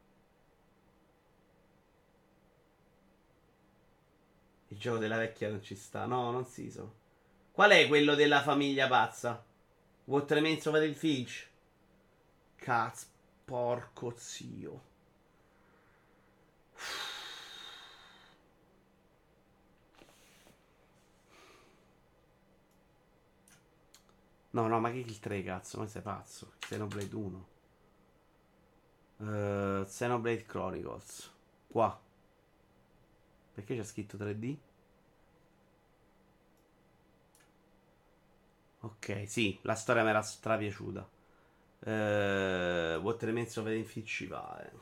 Il gioco della vecchia non ci sta. No, non si so. Qual è quello della famiglia pazza? What Remains of Edith Finch? Cazzo, porco zio. No, no, ma che il tre, cazzo? Ma sei pazzo? Xenoblade uno. Uh, Xenoblade Chronicles. Qua. Perché c'è scritto tre D? Ok, sì, la storia mi era strapiaciuta. Uh, What Remains of Edith Finch ci va, eh.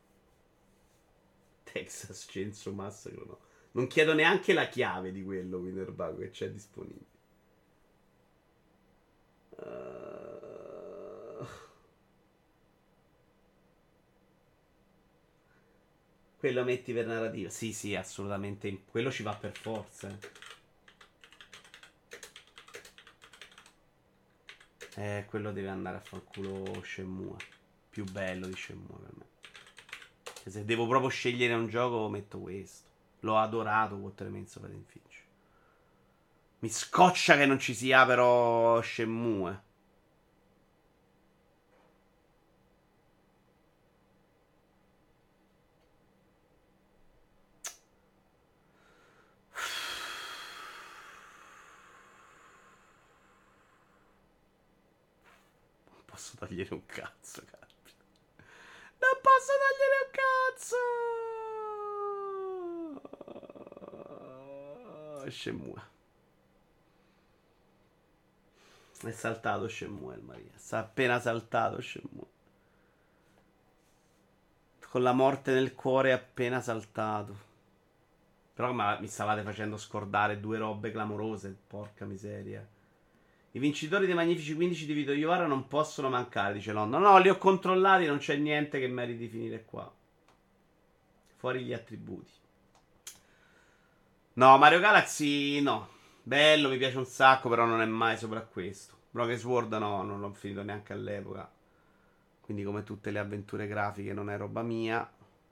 Texas Chainsaw Massacre, no. Non chiedo neanche la chiave di quello Winnerbago che c'è disponibile. Uh... Quello metti per narrativa. Sì, sì, assolutamente. Quello ci va per forza. Eh, quello deve andare a fanculo Shenmue. Più bello di Shenmue per me. E se devo proprio scegliere un gioco, metto questo. L'ho adorato What Remains of Edith Finch. Mi scoccia che non ci sia però Shenmue. Non posso togliere un cazzo, cazzo. Non posso togliere un cazzo. Shenmue. È saltato Shenmue, Maria. Sta appena saltato Shenmue. Con la morte nel cuore è appena saltato. Però ma, mi stavate facendo scordare due robe clamorose. Porca miseria. I vincitori dei Magnifici quindici di Vito Iovara non possono mancare, dice London. No, li ho controllati, non c'è niente che meriti di finire qua. Fuori gli attributi. No, Mario Galaxy no. Bello, mi piace un sacco, però non è mai sopra questo. Broken Sword no, non l'ho finito neanche all'epoca. Quindi come tutte le avventure grafiche non è roba mia.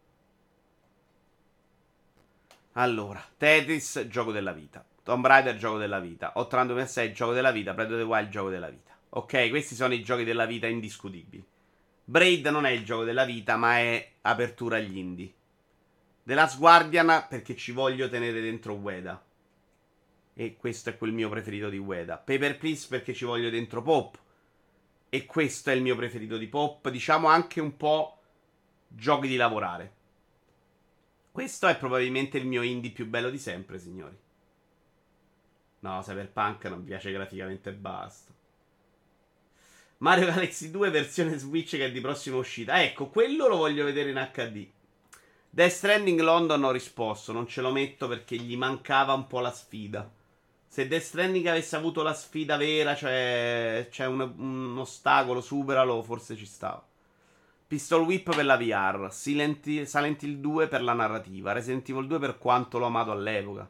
Allora, Tetris, gioco della vita. Tomb Raider, gioco della vita. Outrun duemilasei, gioco della vita. Breath of the Wild, gioco della vita. Ok, questi sono i giochi della vita indiscutibili. Braid non è il gioco della vita, ma è apertura agli indie. The Last Guardian perché ci voglio tenere dentro Ueda. E questo è quel mio preferito di Ueda. Paper Please perché ci voglio dentro Pop. E questo è il mio preferito di Pop. Diciamo anche un po' giochi di lavorare. Questo è probabilmente il mio indie più bello di sempre, signori. No, Cyberpunk non mi piace graficamente e basta. Mario Galaxy due versione Switch che è di prossima uscita. Ecco, quello lo voglio vedere in acca di. Death Stranding London ho risposto, non ce lo metto perché gli mancava un po' la sfida. Se Death Stranding avesse avuto la sfida vera, cioè c'è un, un ostacolo, superalo, forse ci stava. Pistol Whip per la V R, Silent, Silent Hill due per la narrativa, Resident Evil due per quanto l'ho amato all'epoca.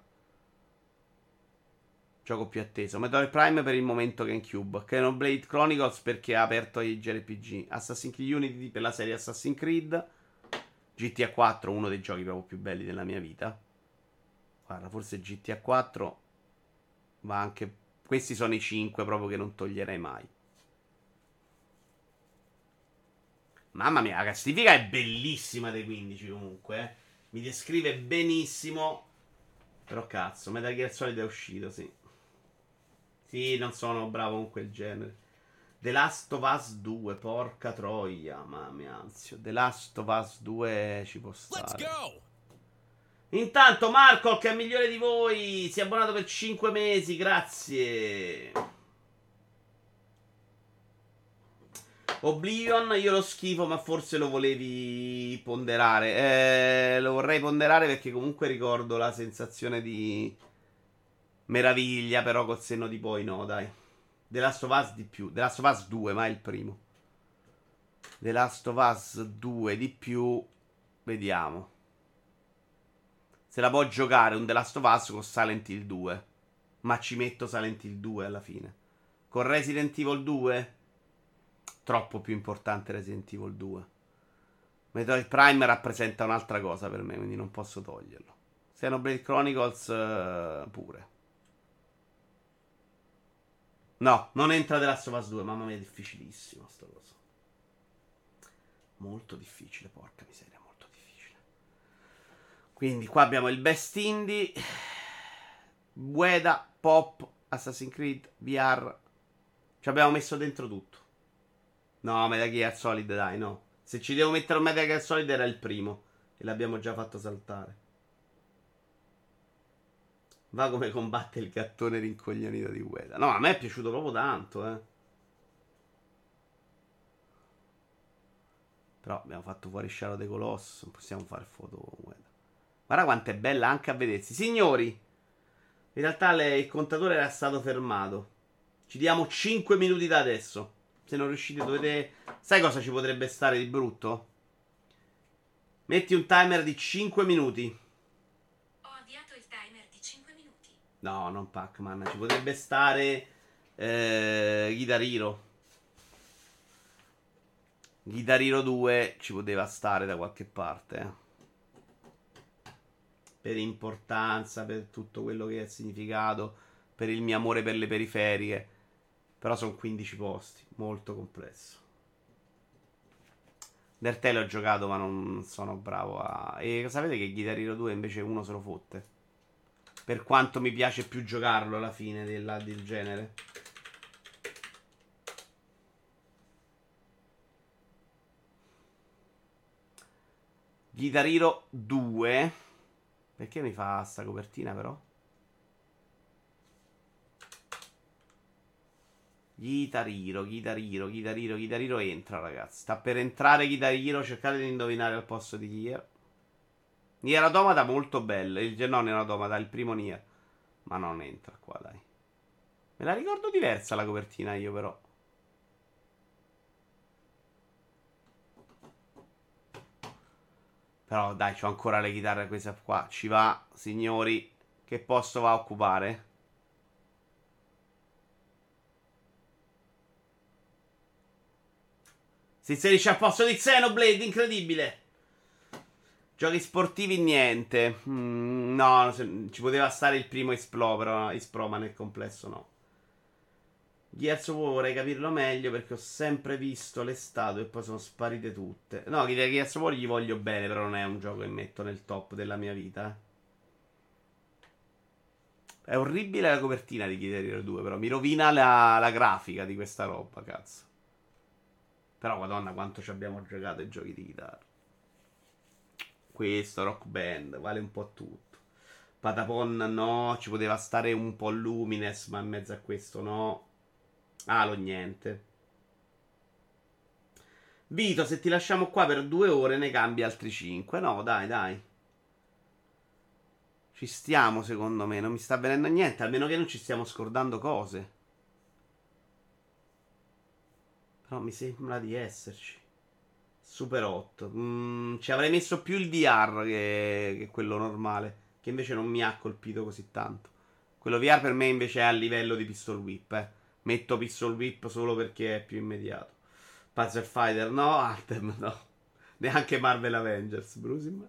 Gioco più atteso. Metroid Prime per il momento GameCube. Xenoblade Chronicles perché ha aperto ai J R P G. Assassin's Creed Unity per la serie Assassin's Creed. G T A quattro, uno dei giochi proprio più belli della mia vita. Guarda, forse G T A quattro va anche... Questi sono i cinque proprio che non toglierei mai. Mamma mia, la classifica è bellissima dei quindici comunque. Eh. Mi descrive benissimo. Però cazzo, Metal Gear Solid è uscito, sì. Sì, non sono bravo con quel genere. The Last of Us due, porca troia, mamma mia, anzio. The Last of Us due ci può stare. Intanto Marco, che è migliore di voi, si è abbonato per cinque mesi, grazie. Oblivion, io lo schifo, ma forse lo volevi ponderare. Eh, lo vorrei ponderare perché comunque ricordo la sensazione di meraviglia, però col senno di poi no, dai. The Last of Us di più. The Last of Us due, ma è il primo. The Last of Us due di più. Vediamo. Se la può giocare un The Last of Us con Silent Hill due. Ma ci metto Silent Hill due alla fine. Con Resident Evil due? Troppo più importante Resident Evil due. Metroid Prime rappresenta un'altra cosa per me, quindi non posso toglierlo. Xenoblade Chronicles uh, pure. No, non entra The Last of Us due. Mamma mia, è difficilissimo sta cosa. Molto difficile, porca miseria, molto difficile. Quindi qua abbiamo il Best Indie, Ueda, Pop, Assassin's Creed, V R. Ci abbiamo messo dentro tutto. No, Metal Gear Solid, dai, no. Se ci devo mettere un Metal Gear Solid era il primo. E l'abbiamo già fatto saltare. Va come combatte il gattone rincoglionito di Ueda. No, a me è piaciuto proprio tanto, eh. Però abbiamo fatto fuori Shadow of the Colossus. Non possiamo fare foto con Ueda. Guarda quanto è bella anche a vedersi. Signori, in realtà le, il contatore era stato fermato. Ci diamo cinque minuti da adesso. Se non riuscite dovete... Sai cosa ci potrebbe stare di brutto? Metti un timer di cinque minuti. Ho avviato il timer di cinque minuti. No, non Pac-Man. Ci potrebbe stare eh, Guitar Hero. Guitar Hero due ci poteva stare da qualche parte. Eh. Per importanza, per tutto quello che ha significato, per il mio amore per le periferiche. Però sono quindici posti, molto complesso. Undertale ho giocato ma non sono bravo a... E sapete che Guitar Hero due invece uno se lo fotte? Per quanto mi piace più giocarlo alla fine della, del genere. Guitar Hero due. Perché mi fa sta copertina però? Guitar Hero, Guitar Hero, Guitar Hero, Guitar Hero entra, ragazzi. Sta per entrare Guitar Hero, cercate di indovinare al posto di Nier. Nier Automata molto bello, il no, Nier Automata, il primo Nier. Ma non entra qua, dai. Me la ricordo diversa la copertina io, però. Però dai, c'ho ancora le chitarre questa qua. Ci va, signori. Che posto va a occupare? Si inserisce al posto di Xenoblade, incredibile. Giochi sportivi niente. Mm, no, ci poteva stare il primo Explo, però Explo, ma nel complesso no. Gears of War vorrei capirlo meglio perché ho sempre visto le statue e poi sono sparite tutte. No, Gears of War gli voglio bene, però non è un gioco che metto nel top della mia vita. È orribile la copertina di Guitar Hero due, però mi rovina la, la grafica di questa roba, cazzo. Però, madonna, quanto ci abbiamo giocato ai giochi di chitarra. Questo, Rock Band, vale un po' tutto. Patapon no, ci poteva stare un po' Lumines, ma in mezzo a questo no. Halo niente. Vito, se ti lasciamo qua per due ore ne cambi altri cinque. No, dai, dai. Ci stiamo, secondo me. Non mi sta avvenendo niente, almeno che non ci stiamo scordando cose. Però mi sembra di esserci. Super otto. Mm, ci avrei messo più il V R che, che quello normale, che invece non mi ha colpito così tanto. Quello V R per me invece è a livello di Pistol Whip, eh. Metto Pistol Whip solo perché è più immediato. Puzzle Fighter no, Anthem no. Neanche Marvel Avengers, Brusim.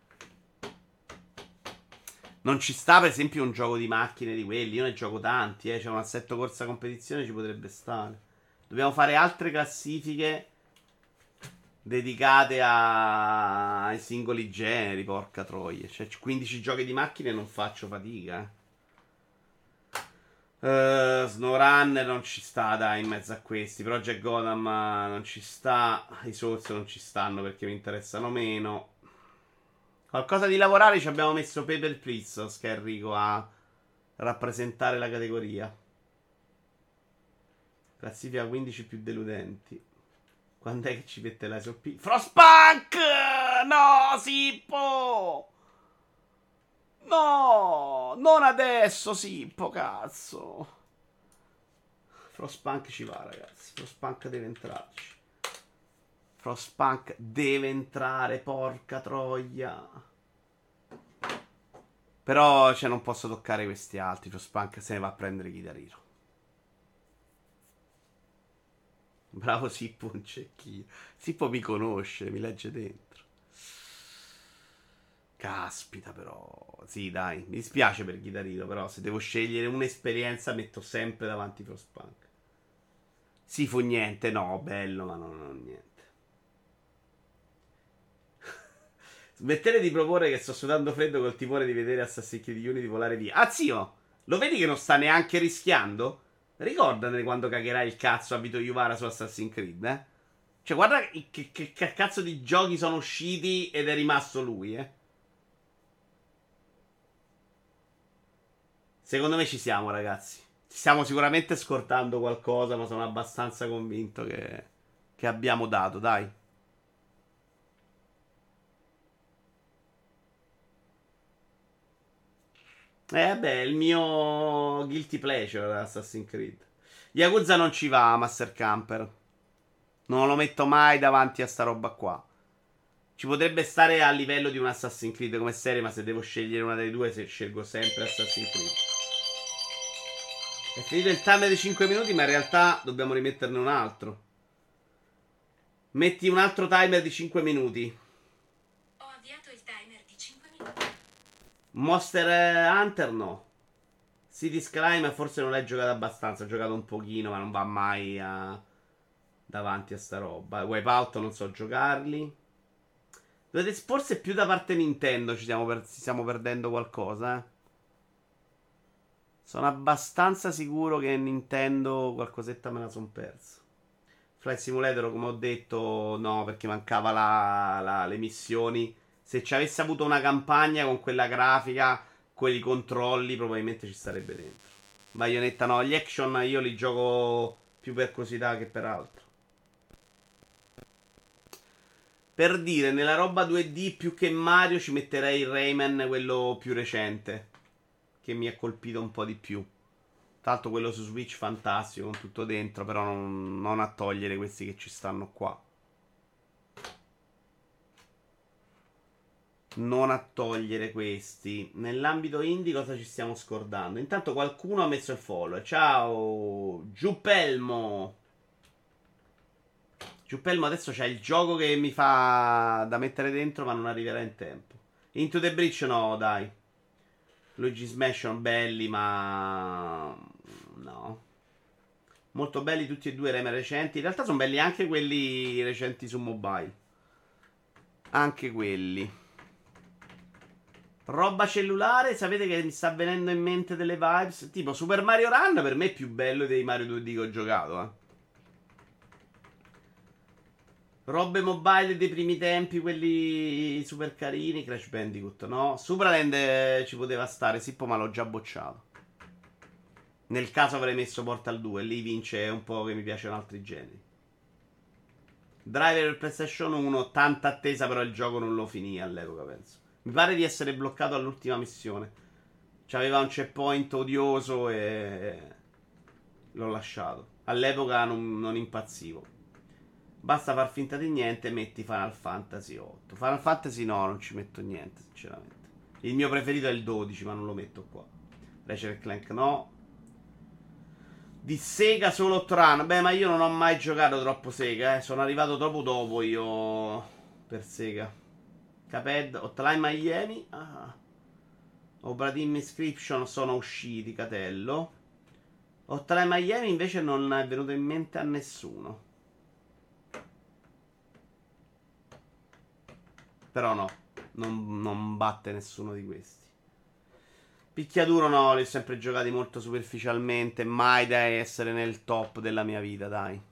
Non ci sta per esempio un gioco di macchine di quelli. Io ne gioco tanti, eh. C'è un assetto corsa competizione, ci potrebbe stare. Dobbiamo fare altre classifiche dedicate a... ai singoli generi, porca troia. Cioè quindici giochi di macchine non faccio fatica, eh. Uh, SnowRunner non ci sta, dai, in mezzo a questi. Project Gotham uh, non ci sta. I Souls non ci stanno perché mi interessano meno. Qualcosa di lavorare ci abbiamo messo Paper Princess, che è Enrico a rappresentare la categoria. Classifica quindici più deludenti. Quando è che ci mette la S O P? Frostpunk! No, Sippo! No, non adesso, Sippo, cazzo. Frostpunk ci va, ragazzi. Frostpunk deve entrarci. Frostpunk deve entrare, porca troia. Però, cioè, non posso toccare questi altri. Frostpunk se ne va a prendere Chitarino. Bravo Sippo, un cecchino. Sippo mi conosce, mi legge dentro. Caspita, però. Sì, dai, mi dispiace per Chitarino, però se devo scegliere un'esperienza metto sempre davanti Frostpunk. Sì, fu niente, no, bello, ma non, non niente. Smettere di proporre che sto sudando freddo col timore di vedere Assassin's Creed Unity volare via. Ah, zio, lo vedi che non sta neanche rischiando? Ricordane quando cagherai il cazzo a Vito Iuvara su Assassin's Creed, eh? Cioè, guarda che, che, che cazzo di giochi sono usciti ed è rimasto lui, eh? Secondo me ci siamo, ragazzi. Ci stiamo sicuramente scortando qualcosa, ma sono abbastanza convinto che, che abbiamo dato, dai. Eh beh, il mio guilty pleasure Assassin's Creed. Yakuza non ci va, Master Camper. Non lo metto mai davanti a sta roba qua. Ci potrebbe stare a livello di un Assassin's Creed come serie, ma se devo scegliere una delle due, se scelgo sempre Assassin's Creed. È finito il timer di cinque minuti, ma in realtà dobbiamo rimetterne un altro. Metti un altro timer di cinque minuti. Ho avviato il timer di cinque minuti. Monster Hunter no. City Skyline forse non l'hai giocato abbastanza. Ho giocato un pochino, ma non va mai a... davanti a sta roba. Wipeout non so giocarli. Forse più da parte Nintendo ci stiamo, per... ci stiamo perdendo qualcosa, eh. Sono abbastanza sicuro che Nintendo qualcosetta me la son persa. Flight Simulator, come ho detto, no, perché mancava la, la, le missioni. Se ci avesse avuto una campagna con quella grafica, quelli controlli, probabilmente ci starebbe dentro. Bayonetta no, gli action io li gioco più per curiosità che per altro. Per dire, nella roba due D più che Mario ci metterei il Rayman, quello più recente, che mi ha colpito un po' di più. Tra l'altro quello su Switch fantastico, con tutto dentro, però non, non a togliere questi che ci stanno qua. Non a togliere questi. Nell'ambito indie cosa ci stiamo scordando? Intanto qualcuno ha messo il follow. Ciao Giuppelmo. Giuppelmo adesso c'è il gioco che mi fa da mettere dentro, ma non arriverà in tempo. Into the Breach no, dai. Luigi Smash sono belli, ma... no. Molto belli tutti e due i reme recenti. In realtà sono belli anche quelli recenti su mobile. Anche quelli. Roba cellulare, sapete che mi sta venendo in mente delle vibes? Tipo Super Mario Run per me è più bello dei Mario due D che ho giocato, eh. Robe mobile dei primi tempi, quelli super carini. Crash Bandicoot, no? Supraland eh, ci poteva stare, Sippo, ma l'ho già bocciato. Nel caso avrei messo Portal due, lì vince un po' che mi piacciono altri generi. Driver per PlayStation uno, tanta attesa, però il gioco non lo finì all'epoca, penso. Mi pare di essere bloccato all'ultima missione. C'aveva un checkpoint odioso e l'ho lasciato. All'epoca non, non impazzivo. Basta far finta di niente e metti Final Fantasy otto. Final Fantasy no, non ci metto niente, sinceramente. Il mio preferito è il dodici, ma non lo metto qua. Ratchet Clank no. Di Sega solo Tran. Beh, ma io non ho mai giocato troppo Sega, eh. Sono arrivato troppo dopo io per Sega. Cuphead, Hotline Miami. Ah. Obra Dinn Inscription sono usciti, Catello. Hotline Miami invece non è venuto in mente a nessuno. Però no, non, non batte nessuno di questi. P Picchiaduro no, li ho sempre giocati molto superficialmente, mai da essere nel top della mia vita, dai.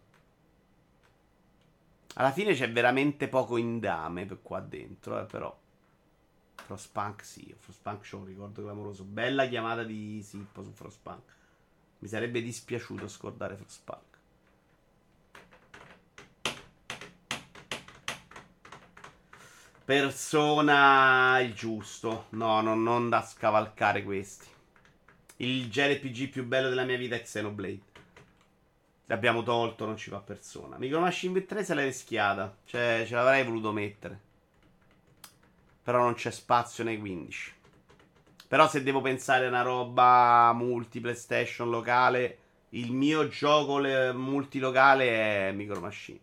Alla fine c'è veramente poco indame per qua dentro, eh, però. Frostpunk sì, Frostpunk c'ho un ricordo clamoroso. Bella chiamata di Sippo su Frostpunk. Mi sarebbe dispiaciuto scordare Frostpunk. Persona il giusto. No, no, non da scavalcare questi. Il J R P G più bello della mia vita è Xenoblade. L'abbiamo tolto, non ci fa Persona. Micro Machine V tre se l'hai rischiata. Cioè, ce l'avrei voluto mettere. Però non c'è spazio nei quindici. Però se devo pensare a una roba multi PlayStation locale, il mio gioco multilocale è Micro Machine.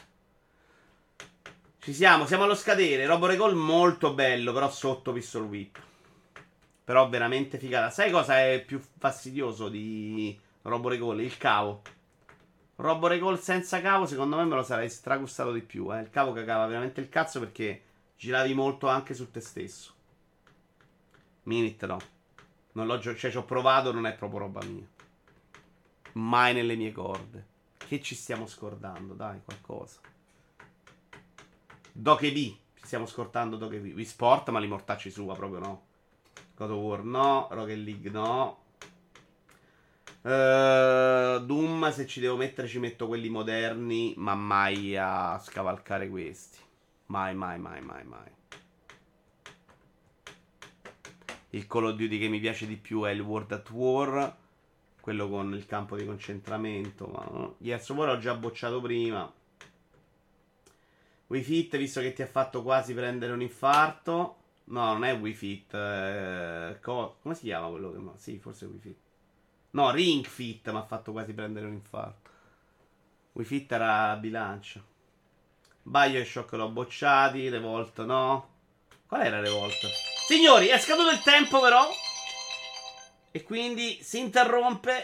Ci siamo, siamo allo scadere. Robo Recall molto bello, però sotto Pistol Whip. Però veramente figata. Sai cosa è più fastidioso di Robo Recall? Il cavo. Robo Recall senza cavo, secondo me me lo sarei stragustato di più. Eh. Il cavo cagava veramente il cazzo perché giravi molto anche su te stesso. Minit no. Non l'ho gio- cioè ci ho provato, non è proprio roba mia. Mai nelle mie corde. Che ci stiamo scordando, dai, qualcosa. Doke V. Ci stiamo scordando Doke V. Wii Sport, ma li mortacci sua, proprio no. God of War no. Rocket League no. Uh, Doom, se ci devo mettere ci metto quelli moderni, ma mai a scavalcare questi. Mai, mai, mai, mai, mai. Il Call of Duty che mi piace di più è il World at War, quello con il campo di concentramento. Ma no. Gears of War l'ho già bocciato prima. Wii Fit, visto che ti ha fatto quasi prendere un infarto. No, non è Wii Fit. Eh, co- come si chiama quello che... Sì, forse è Wii Fit. No, Ring Fit mi ha fatto quasi prendere un infarto. Wii Fit era bilancia. Bioshock l'ho bocciati. Revolt no. Qual era Revolt? Signori, è scaduto il tempo però. E quindi si interrompe.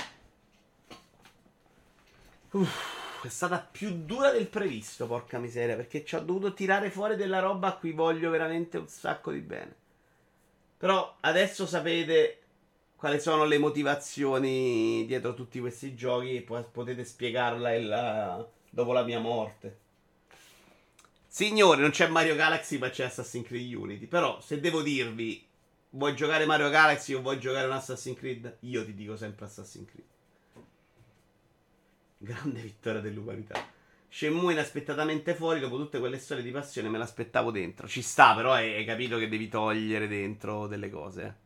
Uff, è stata più dura del previsto, porca miseria. Perché ci ho dovuto tirare fuori della roba a cui voglio veramente un sacco di bene. Però adesso sapete quali sono le motivazioni dietro tutti questi giochi. E poi potete spiegarla il, dopo la mia morte. Signori, non c'è Mario Galaxy ma c'è Assassin's Creed Unity. Però se devo dirvi, vuoi giocare Mario Galaxy o vuoi giocare un Assassin's Creed? Io ti dico sempre Assassin's Creed. Grande vittoria dell'umanità. Shenmue inaspettatamente fuori. Dopo tutte quelle storie di passione me l'aspettavo dentro. Ci sta, però hai, hai capito che devi togliere dentro delle cose.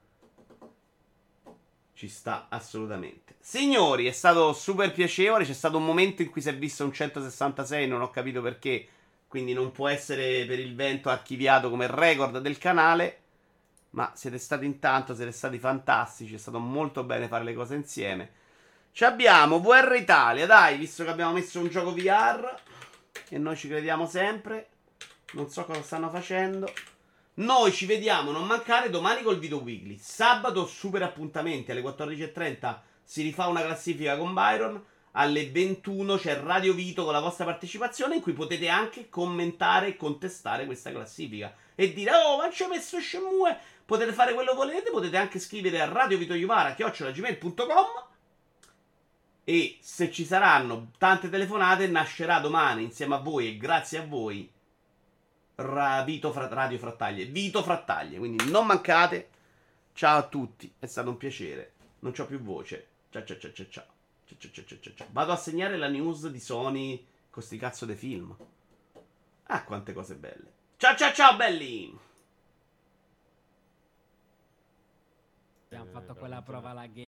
Ci sta assolutamente. Signori, è stato super piacevole. C'è stato un momento in cui si è visto un centosessantasei. Non ho capito perché. Quindi non può essere per il vento archiviato come record del canale. Ma siete stati intanto, siete stati fantastici. È stato molto bene fare le cose insieme. Ci abbiamo V R Italia, dai, visto che abbiamo messo un gioco V R. E noi ci crediamo sempre. Non so cosa stanno facendo. Noi ci vediamo, non mancare, domani col Video Weekly. Sabato super appuntamenti, alle quattordici e trenta si rifà una classifica con Byron. Alle ventuno c'è Radio Vito con la vostra partecipazione, in cui potete anche commentare e contestare questa classifica e dire: oh, ma ci hai messo Shenmue. Potete fare quello che volete. Potete anche scrivere a radiovitoiuvara chiocciola gmail punto com. E se ci saranno tante telefonate, nascerà domani insieme a voi e grazie a voi Ra- Vito Fra- Radio Frattaglie, Vito Frattaglie. Quindi non mancate. Ciao a tutti, è stato un piacere. Non c'ho più voce. Ciao ciao ciao ciao ciao. Ciao, ciao, ciao, ciao, ciao. Vado a segnare la news di Sony con sti cazzo dei film. Ah, quante cose belle. Ciao ciao ciao belli. Abbiamo fatto quella prova alla game.